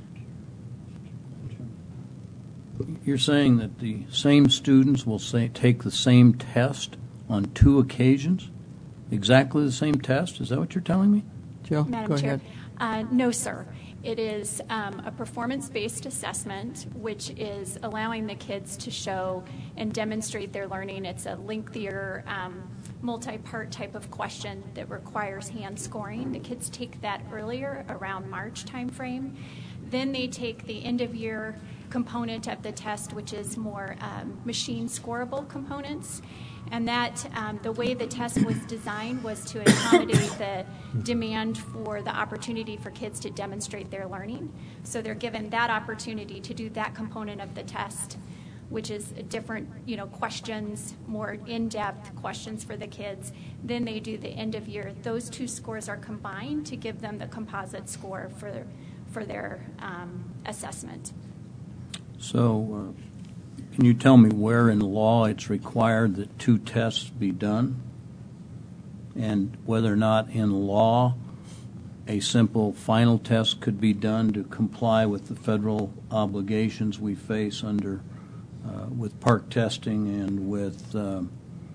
You're saying that the same students will take the same test on two occasions? Exactly the same test? Is that what you're telling me? Jill, Madam go Chair, ahead. No, sir. It is a performance-based assessment, which is allowing the kids to show and demonstrate their learning. It's a lengthier, multi-part type of question that requires hand scoring. The kids take that earlier, around March timeframe. Then they take the end-of-year component of the test, which is more machine scoreable components. And that the way the test was designed was to accommodate the demand for the opportunity for kids to demonstrate their learning. So they're given that opportunity to do that component of the test, which is different, questions, more in-depth questions for the kids. Then they do the end of year. Those two scores are combined to give them the composite score for their assessment. So, can you tell me where in law it's required that 2 tests be done? And whether or not in law a simple final test could be done to comply with the federal obligations we face under with park testing and with the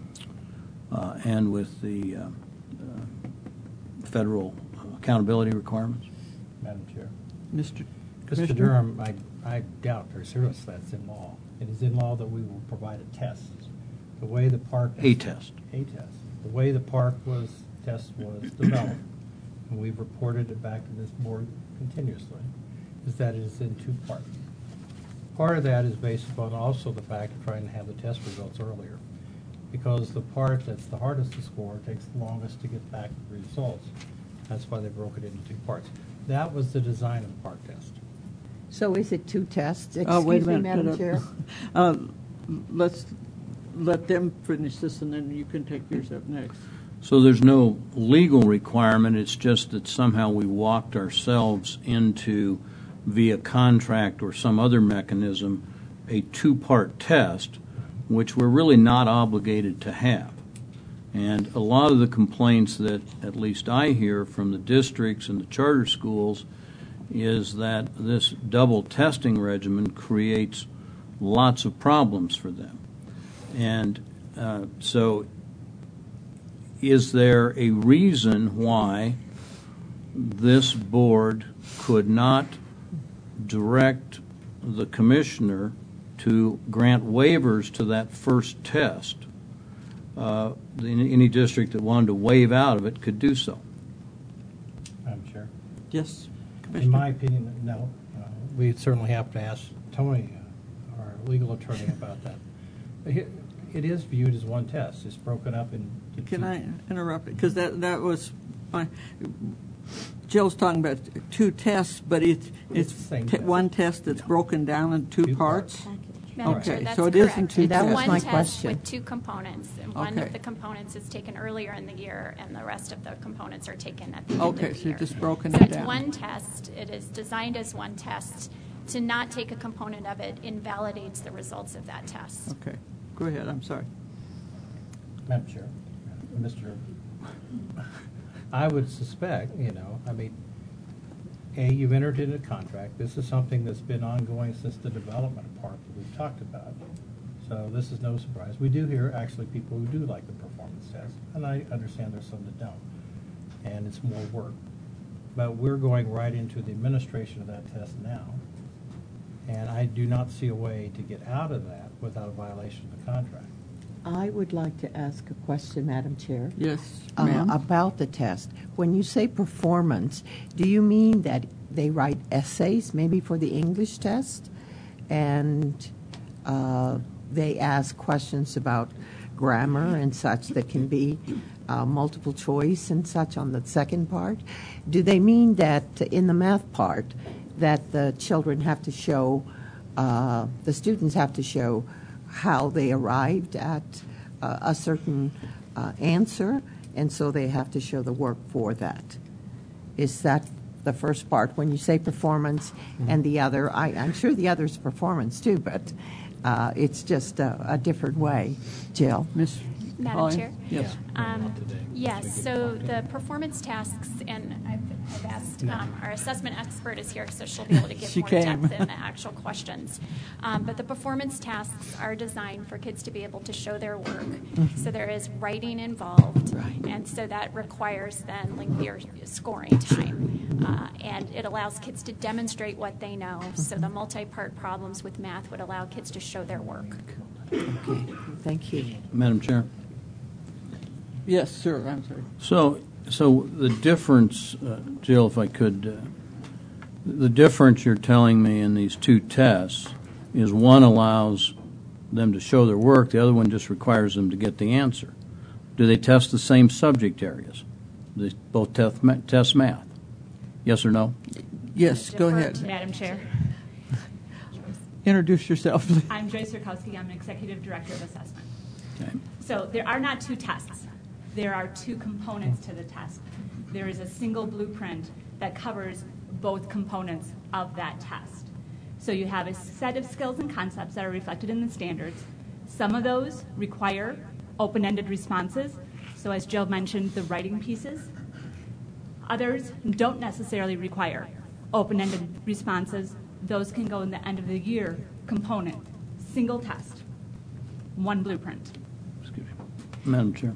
federal accountability requirements? Madam Chair. Mr. Durham, I doubt very seriously that's in law. It is in law that we will provide a test. The way the park... A test. The way the park test was developed, and we've reported it back to this board continuously, is that it is in 2 parts. Part of that is based upon also the fact of trying to have the test results earlier, because the part that's the hardest to score takes the longest to get back the results. That's why they broke it into 2 parts. That was the design of the park test. So is it 2 tests? Wait Excuse a me, minute. Madam Chair. Let's let them finish this, and then you can take yours up next. So there's no legal requirement. It's just that somehow we walked ourselves into, via contract or some other mechanism, a 2-part test, which we're really not obligated to have. And a lot of the complaints that at least I hear from the districts and the charter schools is that this double testing regimen creates lots of problems for them. And so is there a reason why this board could not direct the commissioner to grant waivers to that first test? Any district that wanted to waive out of it could do so. Madam Chair. Yes, Commissioner. In my opinion, no. We certainly have to ask Tony, our legal attorney, about that. It is viewed as one test. It's broken up into 2. Can I interrupt? Because that was Jill's talking about 2 tests, but it's the same test. one test that's broken down in 2 parts. Madam Okay, Chair, that's so it correct. isn't 2 It's tests. That was one my test question. with 2 components, and one Okay. of the components is taken earlier in the year, and the rest of the components are taken at the end Okay, of the so year. you've just broken So it it's down. one test. It is designed as one test. To not take a component of it invalidates the results of that test. Okay, go ahead. I'm sorry. Madam Chair, I would suspect, you've entered into a contract. This is something that's been ongoing since the development of park that we've talked about. So this is no surprise. We do hear actually people who do like the performance test, and I understand there's some that don't, and it's more work. But we're going right into the administration of that test now, and I do not see a way to get out of that without a violation of the contract. I would like to ask a question, Madam Chair. Yes, ma'am. About the test. When you say performance, do you mean that they write essays, maybe for the English test, and they ask questions about grammar and such that can be multiple choice and such on the second part? Do they mean that in the math part that the children have to show, the students have to show how they arrived at a certain answer, and so they have to show the work for that? Is that the first part when you say performance? And the other, I'm sure the other is performance too, but it's just a different way. Jill? Miss Madam Holly? Chair? Yes. Yes, so the performance tasks, and the best. Our assessment expert is here, so she'll be able to give She more came. depth in the actual questions. But the performance tasks are designed for kids to be able to show their work. So there is writing involved, and so that requires then lengthier scoring time. And it allows kids to demonstrate what they know. So the multi-part problems with math would allow kids to show their work. Okay, thank you. Madam Chair. Yes, sir. I'm sorry. So the difference, Jill, if I could, the difference you're telling me in these two tests is one allows them to show their work, the other one just requires them to get the answer. Do they test the same subject areas? Do they both test math? Yes or no? Yes, go ahead. Madam Chair. Introduce yourself, please. I'm Joyce Rukowski. I'm Executive Director of Assessment. Okay. So there are not two tests. There are two components to the test. There is a single blueprint that covers both components of that test. So you have a set of skills and concepts that are reflected in the standards. Some of those require open-ended responses. So as Jill mentioned, the writing pieces. Others don't necessarily require open-ended responses. Those can go in the end of the year component. Single test, one blueprint. Excuse me. Madam Chair.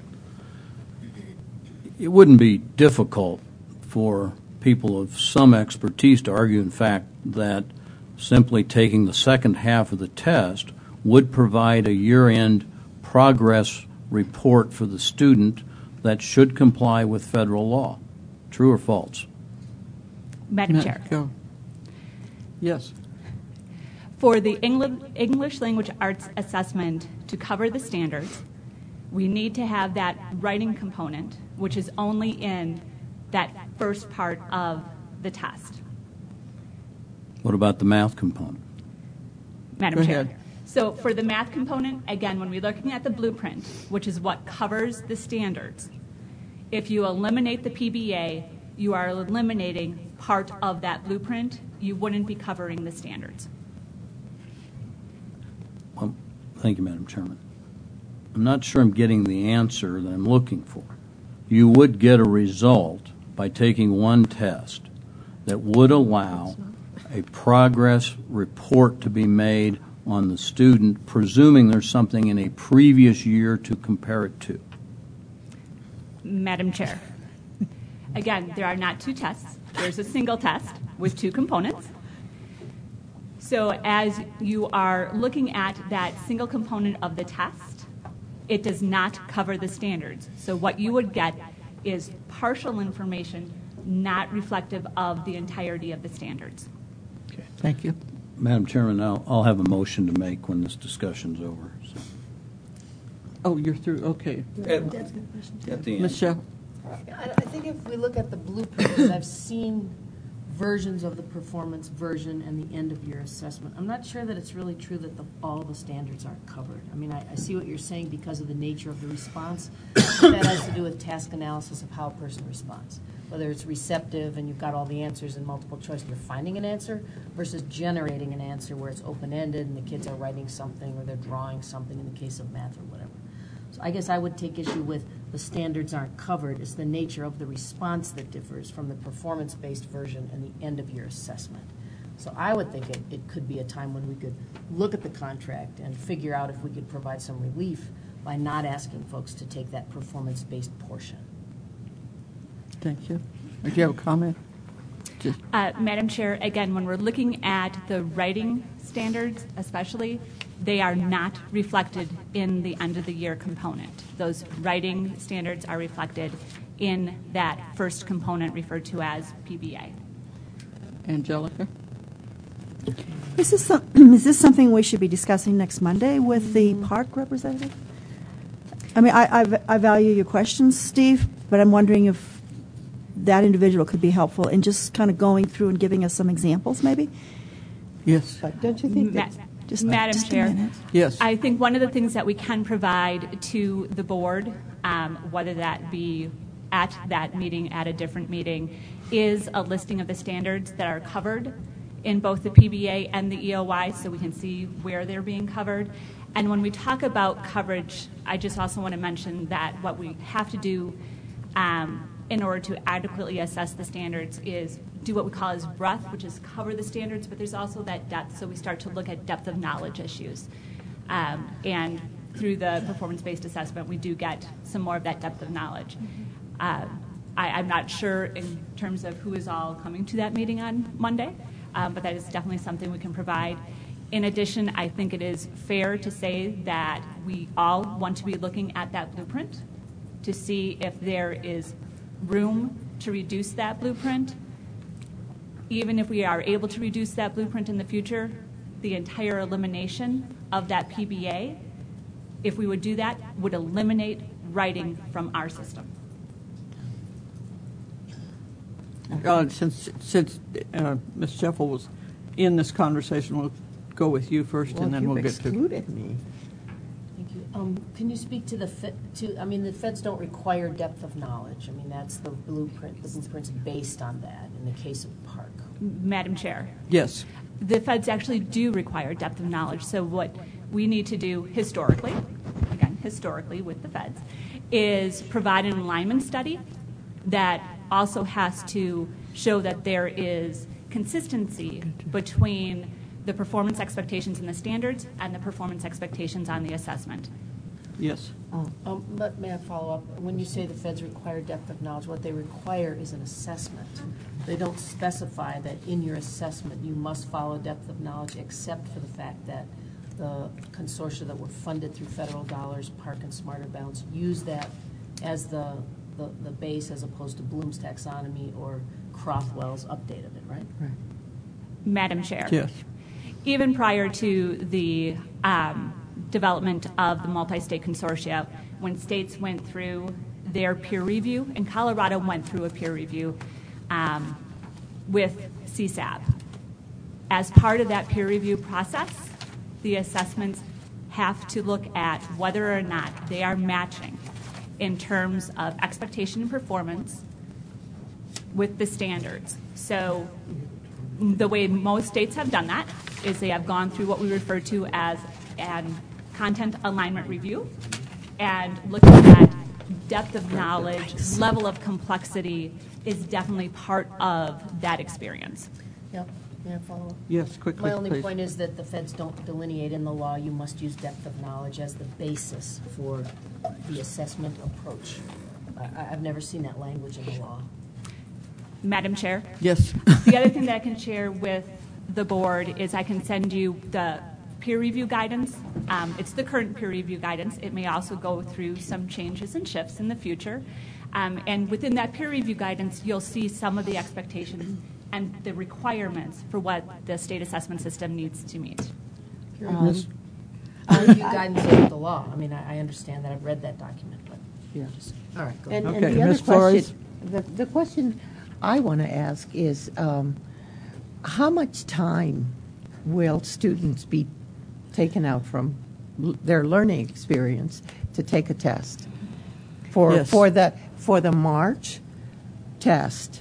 It wouldn't be difficult for people of some expertise to argue, in fact, that simply taking the second half of the test would provide a year-end progress report for the student that should comply with federal law. True or false? Madam Chair. Go. Yes. For the English Language Arts assessment to cover the standards, we need to have that writing component, which is only in that first part of the test. What about the math component? Madam Go Chair. ahead. So for the math component, again, when we're looking at the blueprint, which is what covers the standards, if you eliminate the PBA, you are eliminating part of that blueprint. You wouldn't be covering the standards. Well, thank you, Madam Chairman. I'm not sure I'm getting the answer that I'm looking for. You would get a result by taking one test that would allow a progress report to be made on the student, presuming there's something in a previous year to compare it to. Madam Chair. Again, there are not two tests. There's a single test with two components. So as you are looking at that single component of the test, it does not cover the standards. So what you would get is partial information, not reflective of the entirety of the standards. Okay. Thank you. Madam Chairman, I'll have a motion to make when this discussion's over. So. Oh, you're through. Okay. At the end. Michelle. I think if we look at the blueprint, because I've seen versions of the performance version and the end-of-year assessment, I'm not sure that it's really true that all the standards aren't covered. I mean, I see what you're saying because of the nature of the response, but that has to do with task analysis of how a person responds. Whether it's receptive and you've got all the answers in multiple choice and you're finding an answer versus generating an answer where it's open-ended and the kids are writing something or they're drawing something in the case of math or whatever. So I guess I would take issue with the standards aren't covered. It's the nature of the response that differs from the performance-based version and the end-of-year assessment. So I would think it could be a time when we could look at the contract and figure out if we could provide some relief by not asking folks to take that performance-based portion. Thank you. Do you have a comment? Madam Chair, again, when we're looking at the writing standards especially, they are not reflected in the end-of-the-year component. Those writing standards are reflected in that first component referred to as PBA. Angelica? Is this something we should be discussing next Monday with the park representative? I mean, I value your questions, Steve, but I'm wondering if that individual could be helpful in just kind of going through and giving us some examples, maybe? Yes. But don't you think that Madam Chair, yes. I think one of the things that we can provide to the board, whether that be at that meeting, at a different meeting, is a listing of the standards that are covered in both the PBA and the EOY so we can see where they're being covered. And when we talk about coverage, I just also want to mention that what we have to do in order to adequately assess the standards is do what we call as breadth, which is cover the standards, but there's also that depth, so we start to look at depth of knowledge issues. And through the performance-based assessment, we do get some more of that depth of knowledge. I'm not sure in terms of who is all coming to that meeting on Monday, but that is definitely something we can provide. In addition, I think it is fair to say that we all want to be looking at that blueprint to see if there is room to reduce that blueprint. Even if we are able to reduce that blueprint in the future, the entire elimination of that PBA, if we would do that, would eliminate writing from our system. Since Ms. Sheffel was in this conversation, we'll go with you first, and then we'll get to. Excluded me. Thank you. Can you speak to the the feds don't require depth of knowledge. I mean, that's the blueprint. The blueprint's based on that in the case of Park. Madam Chair. Yes. The feds actually do require depth of knowledge. So what we need to do historically with the feds, is provide an alignment study that also has to show that there is consistency between the performance expectations in the standards and the performance expectations on the assessment. Yes. But may I follow up? When you say the feds require depth of knowledge, what they require is an assessment. They don't specify that in your assessment you must follow depth of knowledge, except for the fact that the consortia that were funded through federal dollars, Park and Smarter Bounce, use that as the base as opposed to Bloom's taxonomy or Crothwell's update of it, right? Right. Madam Chair. Yes. Even prior to the development of the multi-state consortia, when states went through their peer review, and Colorado went through a peer review with CSAB. As part of that peer review process, the assessments have to look at whether or not they are matching in terms of expectation and performance with the standards. So the way most states have done that is they have gone through what we refer to as an content alignment review and looking at depth of knowledge, level of complexity is definitely part of that experience. Yep. May I follow up? Yes, quickly, My only please. point is that the feds don't delineate in the law you must use depth of knowledge as the basis for the assessment approach. I've never seen that language in the law. Madam Chair? Yes. The other thing that I can share with the board is I can send you the peer review guidance. It's the current peer review guidance. It may also go through some changes and shifts in the future. And within that peer review guidance, you'll see some of the expectations and the requirements for what the state assessment system needs to meet. Peer review guidance isn't the law. I mean, I understand that. I've read that document. But Yeah. all right, go And, ahead. and the other Ms. Flores? question, the question I want to ask is, how much time will students be taken out from their learning experience to take a test for Yes. for the March test?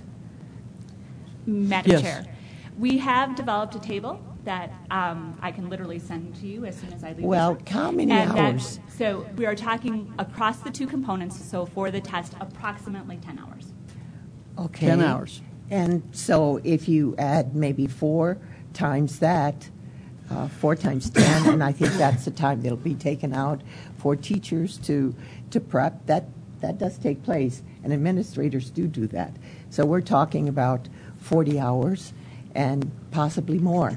Madam Yes. Chair, we have developed a table that I can literally send to you as soon as I leave. Well, this room. how many And hours? So we are talking across the two components, so for the test, approximately 10 hours. Okay. 10 hours. And so if you add maybe 4 times that, 4 times 10, and I think that's the time that'll be taken out for teachers to prep, that does take place, and administrators do that. So we're talking about 40 hours and possibly more.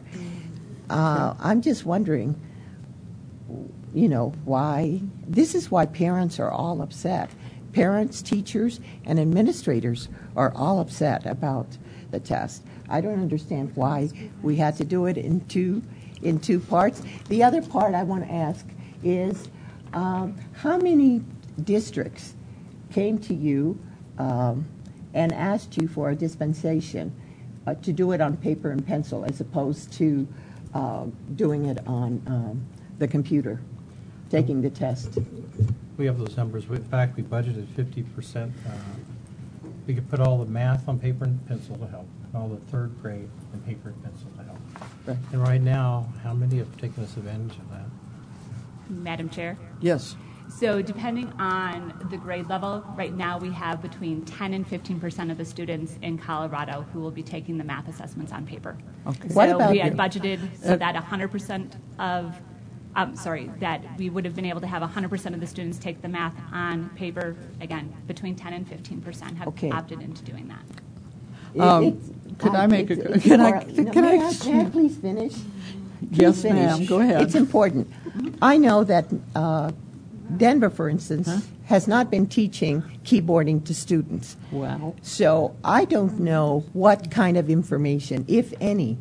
I'm just wondering, why. This is why parents are all upset. Parents, teachers, and administrators are all upset about the test. I don't understand why we had to do it in two parts. The other part I want to ask is, how many districts came to you and asked you for a dispensation to do it on paper and pencil as opposed to doing it on the computer, taking the test? We have those numbers. In fact, we budgeted 50%. We could put all the math on paper and pencil to help, and all the third grade on paper and pencil to help. Right. And right now, how many have taken us advantage of that? Madam Chair, Yes. So depending on the grade level, right now we have between 10 and 15% of the students in Colorado who will be taking the math assessments on paper. Okay. What So about we had you? budgeted so that 100% of, that we would have been able to have 100% of the students take the math on paper. Again, between 10 and 15% have Okay. opted into doing that. Can I make a? it's Can I? more- no, Can may I? may I please finish? Yes, Please finish. ma'am. Go ahead. It's important. I know that Denver, for instance, has not been teaching keyboarding to students. Wow. So I don't know what kind of information, if any,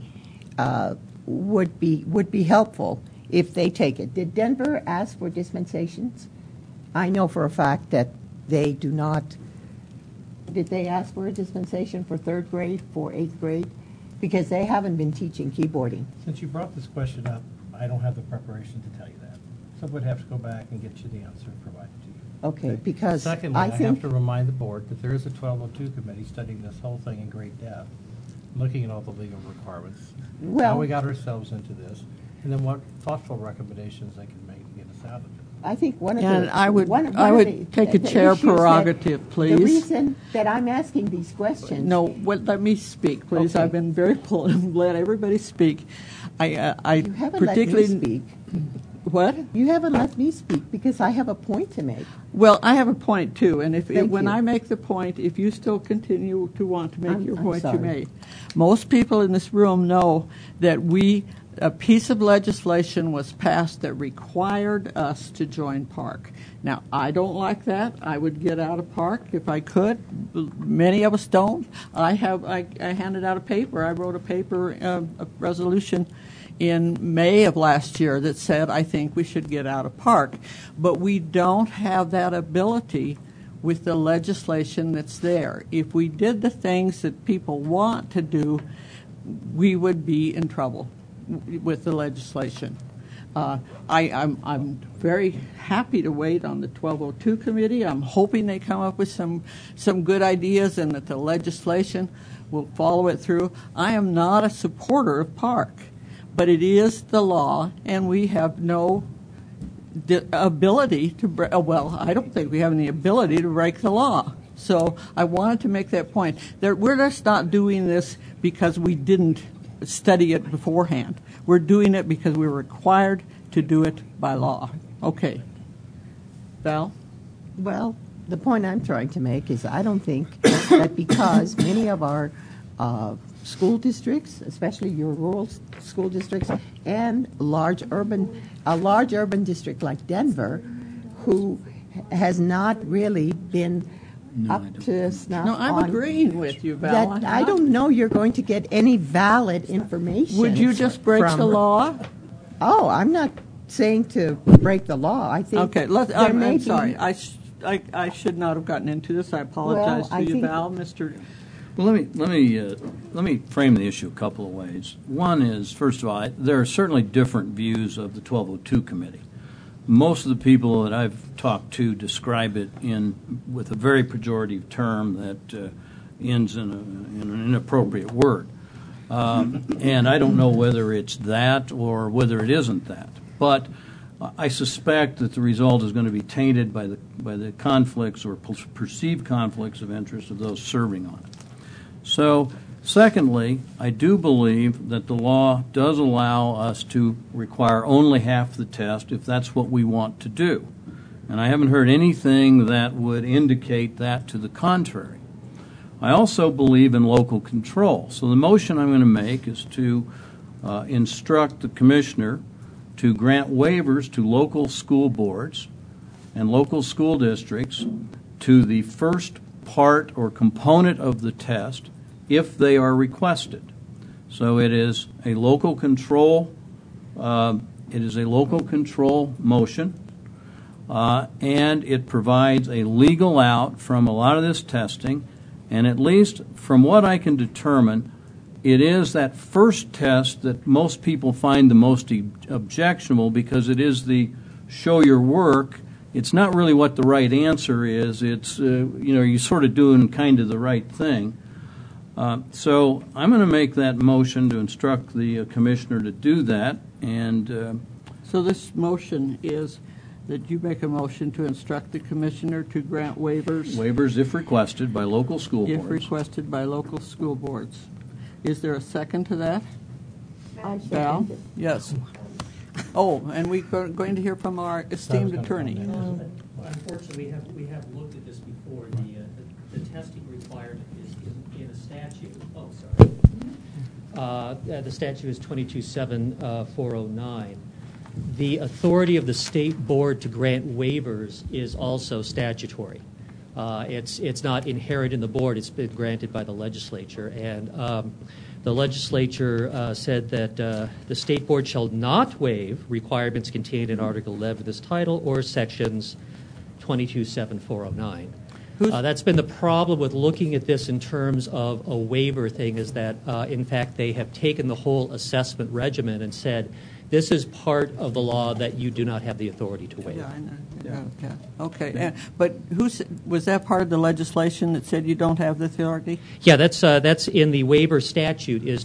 would be helpful if they take it. Did Denver ask for dispensations? I know for a fact that they do not. Did they ask for a dispensation for third grade, for eighth grade? Because they haven't been teaching keyboarding. Since you brought this question up, I don't have the preparation to tell you that. So we'd have to go back and get you the answer provided to you. Okay, because Secondly, I I have think to remind the board that there is a 1202 committee studying this whole thing in great depth, looking at all the legal requirements, how Well- we got ourselves into this, and then what thoughtful recommendations they can make to get us out of it. I think one of And the I would- one I of would the- take a the chair issues that- prerogative, please. The reason that I'm asking these questions. No, let me speak, please. Okay. I've been very polite. Let everybody speak. I You haven't let me particularly speak. What? You haven't let me speak because I have a point to make. Well, I have a point too, and Thank when you. I make the point, if you still continue to want to make your I'm point, you sorry. may. Most people in this room know that a piece of legislation was passed that required us to join PARC. Now, I don't like that. I would get out of PARC if I could. Many of us don't. I handed out a paper. I wrote a paper, a resolution in May of last year that said I think we should get out of PARC. But we don't have that ability with the legislation that's there. If we did the things that people want to do, we would be in trouble with the legislation. I'm very happy to wait on the 1202 committee. I'm hoping they come up with some good ideas and that the legislation will follow it through. I am not a supporter of PARC, but it is the law, and we have no ability to well, I don't think we have any ability to break the law. So I wanted to make that point. We're just not doing this because we didn't study it beforehand. We're doing it because we're required to do it by law. Okay. Val? Well, the point I'm trying to make is I don't think that because many of our school districts, especially your rural school districts, and a large urban district like Denver, who has not really been up to snuff. No, I'm on agreeing with you, Val. that I don't know you're going to get any valid information. Would you just break from- the law? Oh, I'm not saying to break the law. I think Okay, there may I'm be- sorry. I should not have gotten into this. I apologize Well, I to you, think- Val. Mr. Well, let me frame the issue a couple of ways. One is, first of all, there are certainly different views of the 1202 committee. Most of the people that I've talked to describe it with a very pejorative term that ends in an inappropriate word. And I don't know whether it's that or whether it isn't that. But I suspect that the result is going to be tainted by the conflicts or perceived conflicts of interest of those serving on it. So, secondly, I do believe that the law does allow us to require only half the test if that's what we want to do. And I haven't heard anything that would indicate that to the contrary. I also believe in local control. So the motion I'm going to make is to instruct the commissioner to grant waivers to local school boards and local school districts to the first part or component of the test if they are requested. So it is a local control. It is a local control motion, and it provides a legal out from a lot of this testing. And at least from what I can determine, it is that first test that most people find the most objectionable because it is the show your work. It's not really what the right answer is. It's, you're sort of doing kind of the right thing. So I'm going to make that motion to instruct the commissioner to do that. And So this motion is that you make a motion to instruct the commissioner to grant waivers Waivers if requested by local school if boards. requested by local school boards. Is there a second to that? I Val? second it. Yes. Oh, and we're going to hear from our esteemed attorney. Unfortunately, we have looked at this before. The testing required is in a statute. Oh, sorry. The statute is 227409. The authority of the state board to grant waivers is also statutory. It's not inherent in the board. It's been granted by the legislature. And the legislature said that the state board shall not waive requirements contained in Article 11 of this title or Sections 227409. That's been the problem with looking at this in terms of a waiver thing, is that, in fact, they have taken the whole assessment regimen and said, this is part of the law that you do not have the authority to waive. Yeah, I know. Yeah. Okay. But was that part of the legislation that said you don't have the authority? Yeah, that's in the waiver statute is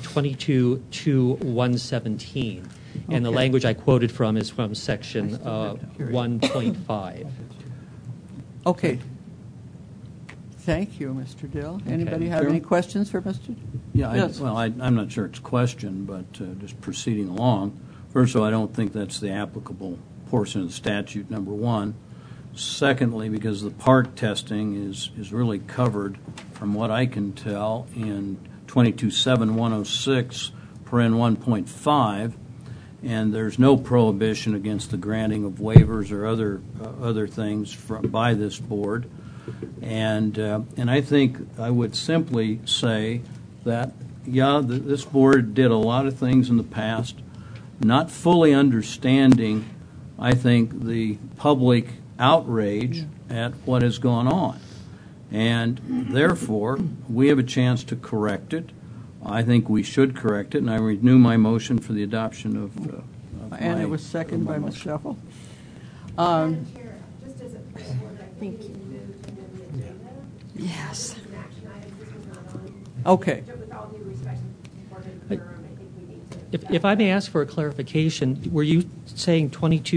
222117. And the language I quoted from is from Section 1.5. Okay. Thank you, Mr. Dill. Anybody have Sure. any questions for Mr. Yeah, Yes. I'm not sure it's a question, but just proceeding along. First of all, I don't think that's the applicable portion of the statute, number one. Secondly, because the park testing is really covered, from what I can tell, in 227106, paren 1.5, and there's no prohibition against the granting of waivers or other things by this board. And I think I would simply say that, this board did a lot of things in the past, not fully understanding, I think, the public outrage at what has gone on. And therefore, we have a chance to correct it. I think we should correct it, and I renew my motion for the adoption of And it was seconded by Ms. Shuffle. Madam Chair, just as a board, I think we need to move to the agenda. Yes. This is an action item. This was not on. Okay. With all due respect for the Durham, I think we need to. If I may ask for a clarification, were you saying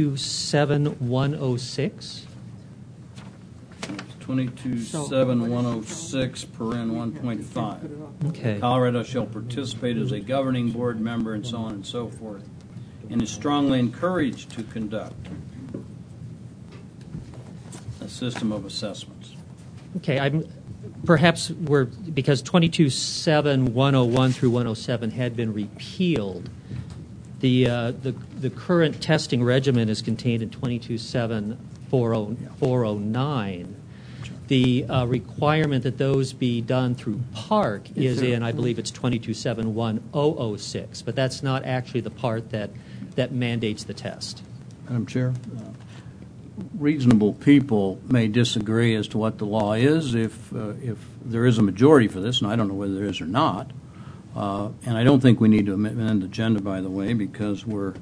227106? 227106, paren 1.5. Okay. Colorado shall participate as a governing board member and so on and so forth, and is strongly encouraged to conduct a system of assessments. Okay, perhaps because 227101 through 107 had been repealed. The current testing regimen is contained in 227409. The requirement that those be done through PARC is in, I believe it's 227106, but that's not actually the part that mandates the test. Madam Chair, reasonable people may disagree as to what the law is if there is a majority for this, and I don't know whether there is or not. And I don't think we need to amend the agenda, by the way, because we're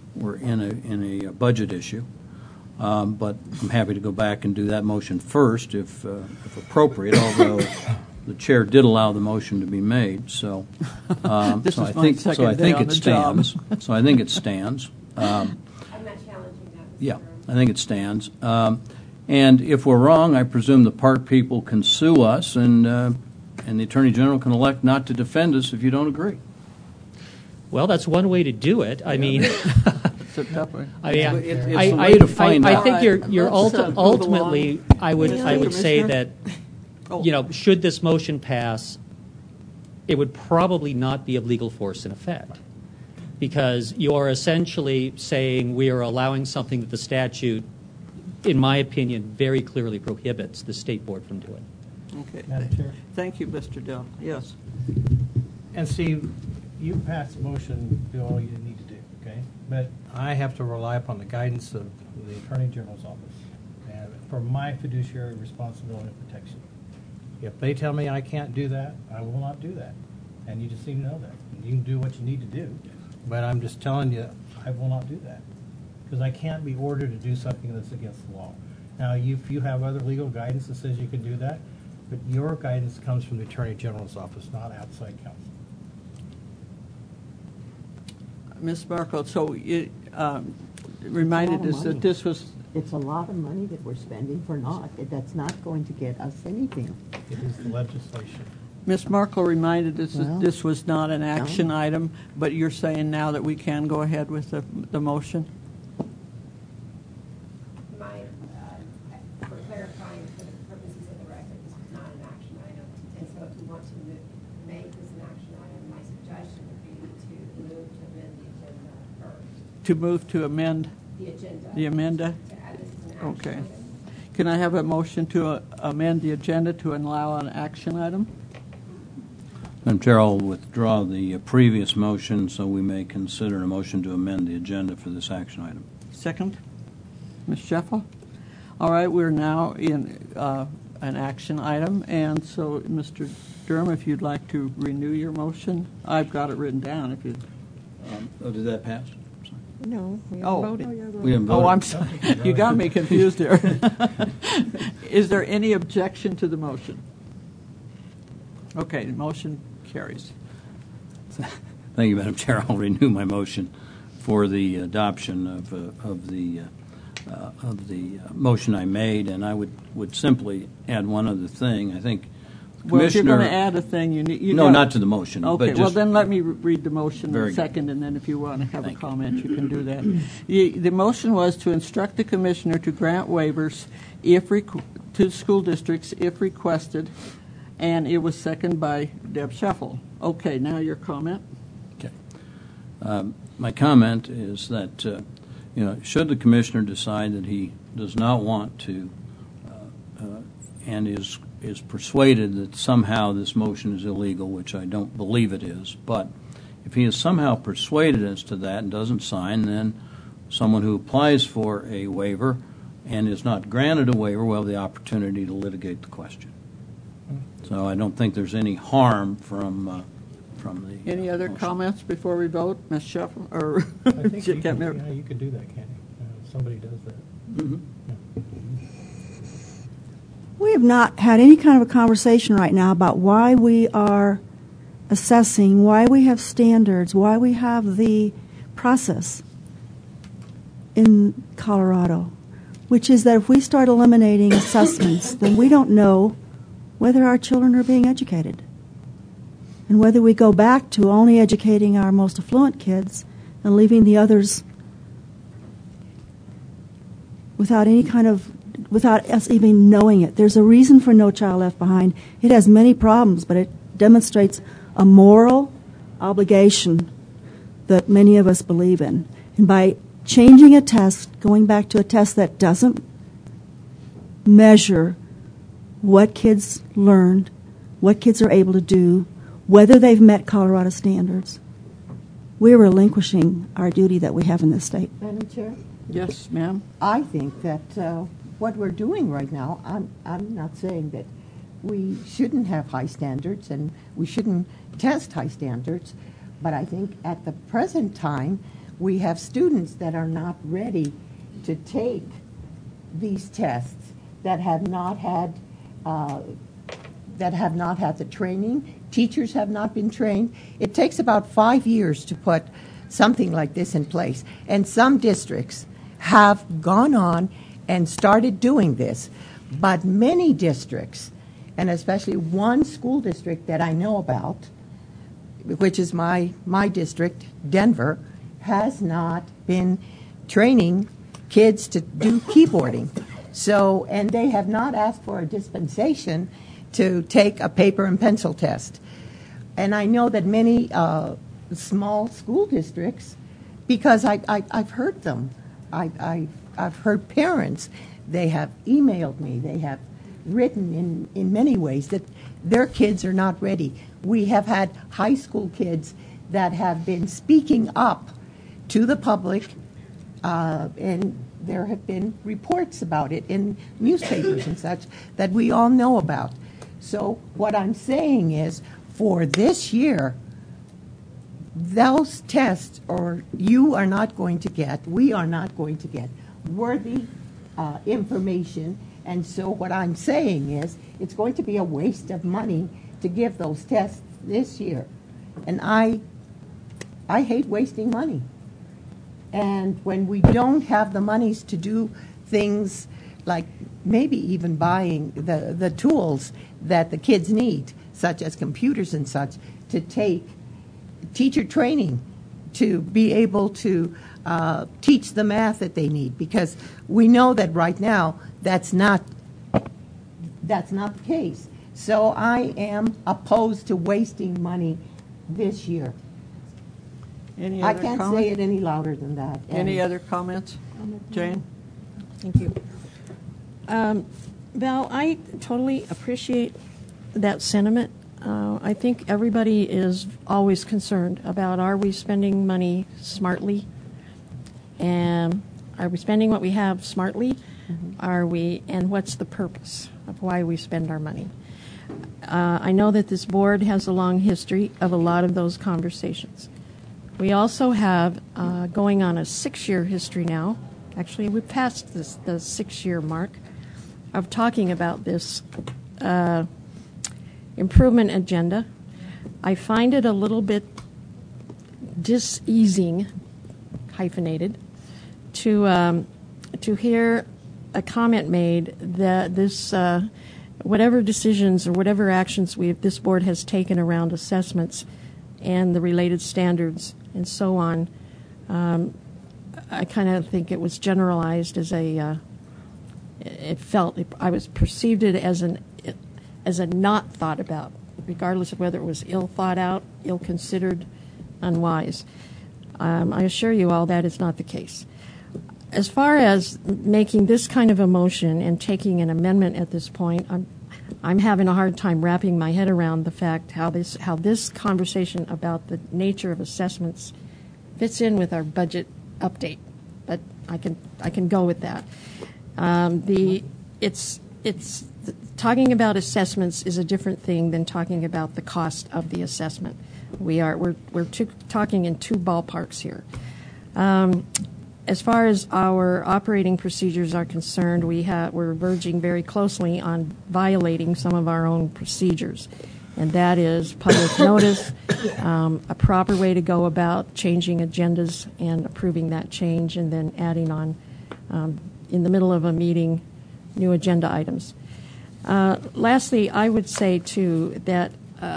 in a budget issue. But I'm happy to go back and do that motion first, if appropriate. Although the chair did allow the motion to be made, so I think it stands. So I think it stands. I'm not challenging that. Yeah, I think it stands. And if we're wrong, I presume the park people can sue us, and the Attorney General can elect not to defend us if you don't agree. Well, that's one way to do it. I mean, It's a tough way. I mean, It's a way to find I out. think you're Let's move ultimately. I would say Commissioner? that, should this motion pass, it would probably not be of legal force in effect, because you are essentially saying we are allowing something that the statute, in my opinion, very clearly prohibits the state board from doing. Okay. Madam Chair. Thank you, Mr. Dill. Yes. And Steve, you passed the motion, do all you need to do, okay? But I have to rely upon the guidance of the Attorney General's office and for my fiduciary responsibility and protection. If they tell me I can't do that, I will not do that. And you just need to know that. You can do what you need to do. But I'm just telling you, I will not do that. Because I can't be ordered to do something that's against the law. Now, if you have other legal guidance that says you can do that, but your guidance comes from the Attorney General's office, not outside counsel. Ms. Markle, so it reminded us that this was It's a lot of money that we're spending for naught. That's not going to get us anything. It is the legislation. Ms. Markle reminded us Well, that this was not an action item, but you're saying now that we can go ahead with the motion? For clarifying, for the purposes of the record, this was not an action item. And so if you want to make this an action item, my suggestion would be to move to amend the agenda first. To move to amend The agenda. the amenda? To add this as an action Okay. item. Can I have a motion to amend the agenda to allow an action item? Madam Chair, I'll withdraw the previous motion, so we may consider a motion to amend the agenda for this action item. Second? Ms. Sheffel? All right, we're now in an action item, and so, Mr. Durham, if you'd like to renew your motion, I've got it written down. If you. Did that pass? No, we Oh. haven't voted. We haven't voted. Oh, I'm sorry. You got me confused here. Is there any objection to the motion? Okay, the motion carries. Thank you, Madam Chair. I'll renew my motion for the adoption of the motion I made, and I would simply add one other thing. I think Well, if you're Commissioner. going to add a thing, you need. No, not to the motion. Okay, but just, well, then let me read the motion in Very a good. second, and then if you want to have Thank a you. comment, you can do that. The motion was to instruct the commissioner to grant waivers to school districts if requested, and it was seconded by Deb Sheffel. Okay, now your comment. Okay. My comment is that, should the commissioner decide that he does not want to and is persuaded that somehow this motion is illegal, which I don't believe it is, but if he is somehow persuaded as to that and doesn't sign, then someone who applies for a waiver and is not granted a waiver will have the opportunity to litigate the question. So I don't think there's any harm from the. Any other motion. comments before we vote, Ms. Sheffel? Or I think you Can't could, remember. you could do that, Kenny. Somebody does that. Mhm. We have not had any kind of a conversation right now about why we are assessing, why we have standards, why we have the process in Colorado, which is that if we start eliminating assessments, then we don't know whether our children are being educated. And whether we go back to only educating our most affluent kids and leaving the others without us even knowing it. There's a reason for No Child Left Behind. It has many problems, but it demonstrates a moral obligation that many of us believe in. And by changing a test, going back to a test that doesn't measure what kids learned, what kids are able to do, whether they've met Colorado standards, we're relinquishing our duty that we have in this state. Madam Chair? Yes, ma'am. I think that what we're doing right now, I'm not saying that we shouldn't have high standards and we shouldn't test high standards, but I think at the present time we have students that are not ready to take these tests, that have not had the training. Teachers have not been trained. It takes about 5 years to put something like this in place, and some districts have gone on and started doing this, but many districts, and especially one school district that I know about, which is my district, Denver, has not been training kids to do keyboarding. So, and they have not asked for a dispensation to take a paper and pencil test. And I know that many small school districts, because I've heard them, I've heard parents, they have emailed me, they have written in many ways that their kids are not ready. We have had high school kids that have been speaking up to the public, and there have been reports about it in newspapers and such that we all know about. So what I'm saying is, for this year, those tests, or you are not going to get, we are not going to get worthy information. And so what I'm saying is, it's going to be a waste of money to give those tests this year. And I hate wasting money. And when we don't have the monies to do things like maybe even buying the tools that the kids need, such as computers and such, to take teacher training to be able to teach the math that they need, because we know that right now that's not the case. So I am opposed to wasting money this year. I can't say it any louder than that. Any other comments? Jane? Thank you. Val, I totally appreciate that sentiment. I think everybody is always concerned about, are we spending money smartly? And are we spending what we have smartly? And what's the purpose of why we spend our money? I know that this board has a long history of a lot of those conversations. We also have going on a 6-year history now. Actually, we've passed the 6-year mark of talking about this improvement agenda. I find it a little bit diseasing, hyphenated, to hear a comment made that this whatever decisions or whatever actions this board has taken around assessments and the related standards and so on, I kind of think it was generalized as I was perceived it as a not thought about, regardless of whether it was ill thought out, ill considered, unwise. I assure you all that is not the case. As far as making this kind of a motion and taking an amendment at this point, I'm having a hard time wrapping my head around the fact how this conversation about the nature of assessments fits in with our budget update. But I can go with that. It's talking about assessments is a different thing than talking about the cost of the assessment. We're talking in two ballparks here. As far as our operating procedures are concerned, we're verging very closely on violating some of our own procedures, and that is public notice, a proper way to go about changing agendas and approving that change, and then adding on, in the middle of a meeting, new agenda items. Lastly, I would say, too, that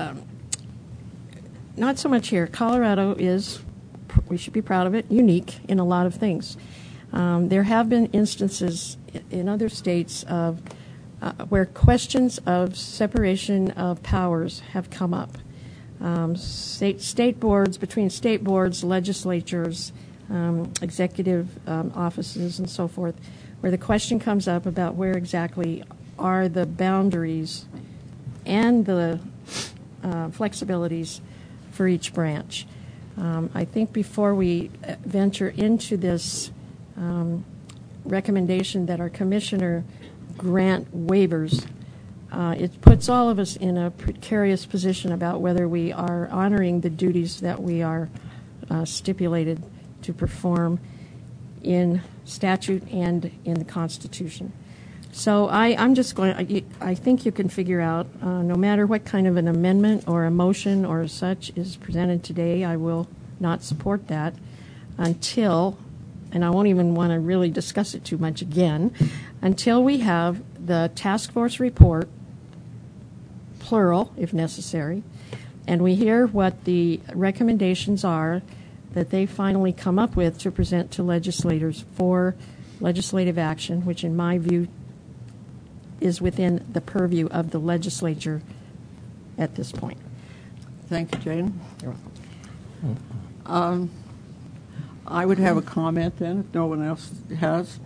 not so much here. Colorado is, we should be proud of it, unique in a lot of things. There have been instances in other states of where questions of separation of powers have come up. State boards, between state boards, legislatures, executive offices, and so forth, where the question comes up about where exactly are the boundaries and the flexibilities for each branch. I think before we venture into this recommendation that our commissioner grant waivers, it puts all of us in a precarious position about whether we are honoring the duties that we are stipulated to perform in statute and in the Constitution. So I'm just going, I think you can figure out, no matter what kind of an amendment or a motion or such is presented today, I will not support that until, and I won't even want to really discuss it too much again, until we have the task force report, plural if necessary, and we hear what the recommendations are that they finally come up with to present to legislators for legislative action, which in my view is within the purview of the legislature at this point. Thank you, Jane. You're welcome. I would have a comment then, if no one else has.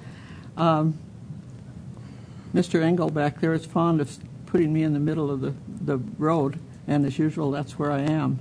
Mr. Engel back there is fond of putting me in the middle of the road, and as usual, that's where I am.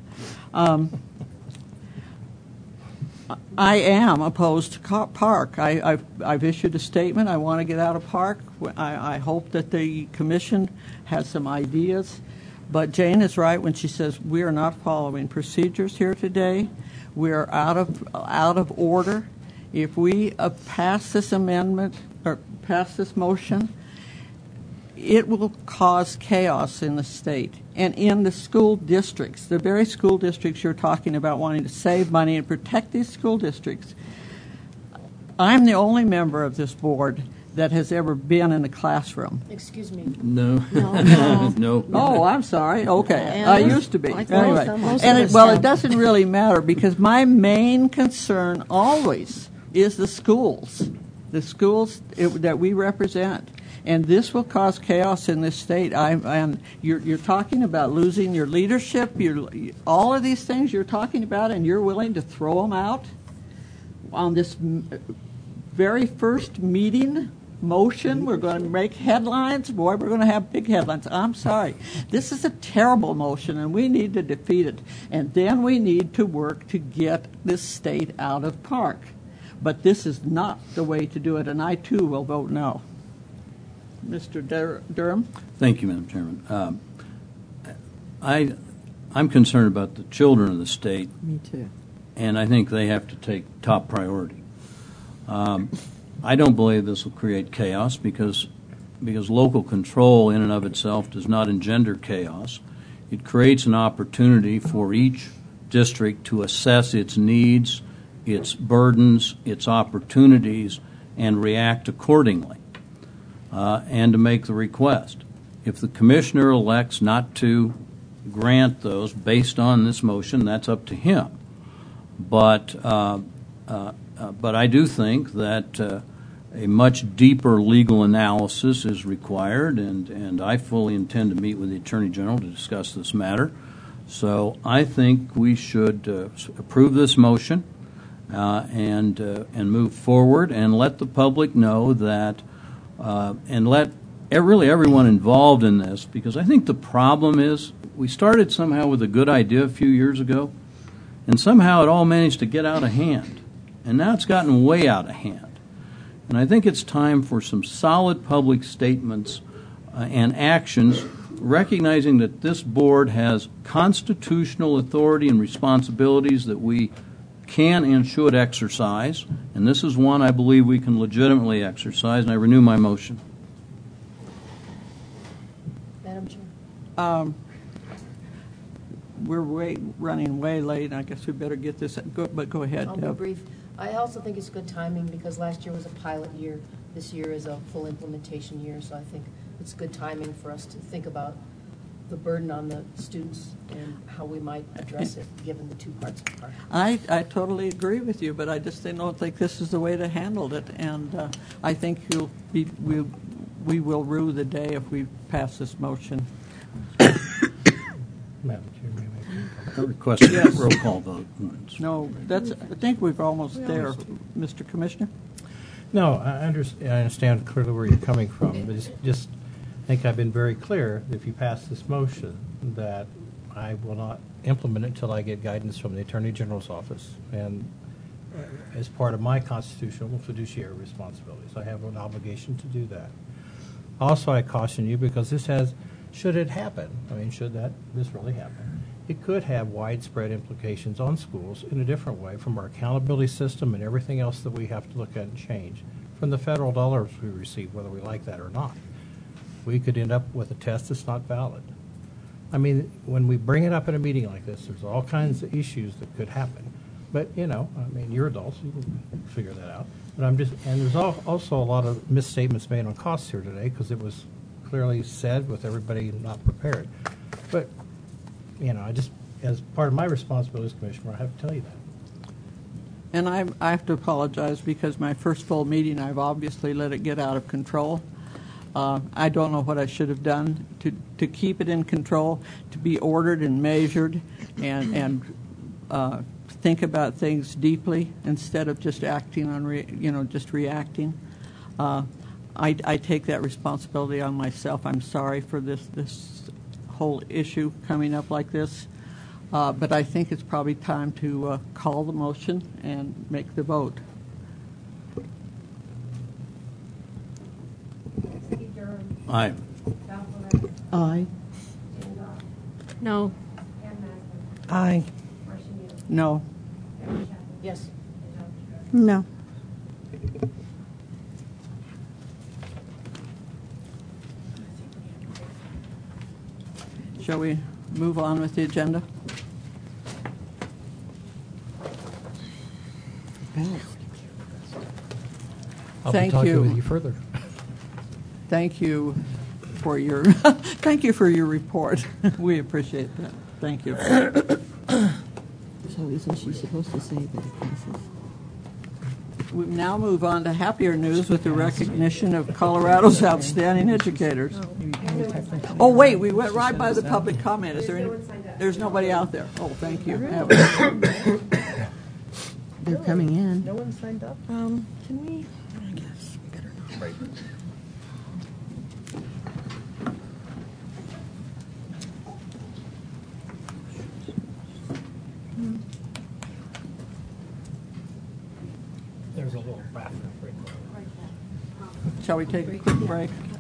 I am opposed to Park. I've issued a statement. I want to get out of Park. I hope that the commission has some ideas. But Jane is right when she says we are not following procedures here today. We are out of order. If we pass this amendment or pass this motion, it will cause chaos in the state and in the school districts, the very school districts you're talking about wanting to save money and protect these school districts. I'm the only member of this board that has ever been in a classroom. Excuse me. No. No. No. Oh, I'm sorry. Okay, And I used to be. like Anyway, most and of it, us well, it have. doesn't really matter because my main concern always is the schools that we represent. And this will cause chaos in this state. You're talking about losing your leadership. All of these things you're talking about, and you're willing to throw them out on this very first meeting motion. We're going to make headlines. Boy, we're going to have big headlines. I'm sorry. This is a terrible motion, and we need to defeat it. And then we need to work to get this state out of park. But this is not the way to do it, and I, too, will vote no. Mr. Durham? Thank you, Madam Chairman. I'm concerned about the children of the state. Me too. And I think they have to take top priority. I don't believe this will create chaos because local control in and of itself does not engender chaos. It creates an opportunity for each district to assess its needs, its burdens, its opportunities, and react accordingly, and to make the request. If the commissioner elects not to grant those based on this motion, that's up to him. But I do think that a much deeper legal analysis is required, and I fully intend to meet with the Attorney General to discuss this matter. So I think we should approve this motion and move forward and let the public know that, and let really everyone involved in this, because I think the problem is we started somehow with a good idea a few years ago, and somehow it all managed to get out of hand. And now it's gotten way out of hand. And I think it's time for some solid public statements and actions, recognizing that this board has constitutional authority and responsibilities that we can and should exercise. And this is one I believe we can legitimately exercise, and I renew my motion. Madam Chair. We're running way late, and I guess we better get this. But go ahead, I'll be Deb. brief. I also think it's good timing because last year was a pilot year. This year is a full implementation year, so I think it's good timing for us to think about the burden on the students and how we might address it, given the two parts of the park. I totally agree with you, but I just don't think this is the way to handle it. And I think we will rue the day if we pass this motion. Madam Chair, may I make I request a Yes. roll call vote. No, I think we're almost there, Mr. Commissioner. No, I understand clearly where you're coming from, but just I think I've been very clear that if you pass this motion that I will not implement it until I get guidance from the Attorney General's office, and as part of my constitutional fiduciary responsibilities, I have an obligation to do that. Also, I caution you because this has, should it happen, I mean, should this really happen, it could have widespread implications on schools in a different way from our accountability system and everything else that we have to look at and change from the federal dollars we receive, whether we like that or not. We could end up with a test that's not valid. I mean, when we bring it up at a meeting like this, there's all kinds of issues that could happen. But, I mean, you're adults, you can figure that out. But and there's also a lot of misstatements made on costs here today because it was clearly said with everybody not prepared. But, I just, as part of my responsibility as Commissioner, I have to tell you that. And I have to apologize because my first full meeting, I've obviously let it get out of control. I don't know what I should have done to keep it in control, to be ordered and measured, and think about things deeply instead of just acting on, just reacting. I take that responsibility on myself. I'm sorry for this whole issue coming up like this, but I think it's probably time to call the motion and make the vote. Aye. Aye. No. Aye. No. Yes. No. Shall we move on with the agenda? I'll Thank be talking you. with you further. thank you for your thank you for your report. We appreciate that. Thank you. So isn't she supposed to say that it passes? We now move on to happier news with the recognition of Colorado's outstanding educators. Oh, wait, we went right by the public comment. Is there any? There's nobody out there. Oh, thank you. They're coming in. No one signed up? Can we, I guess, we better not. There's a little bathroom break. Shall we take a quick break?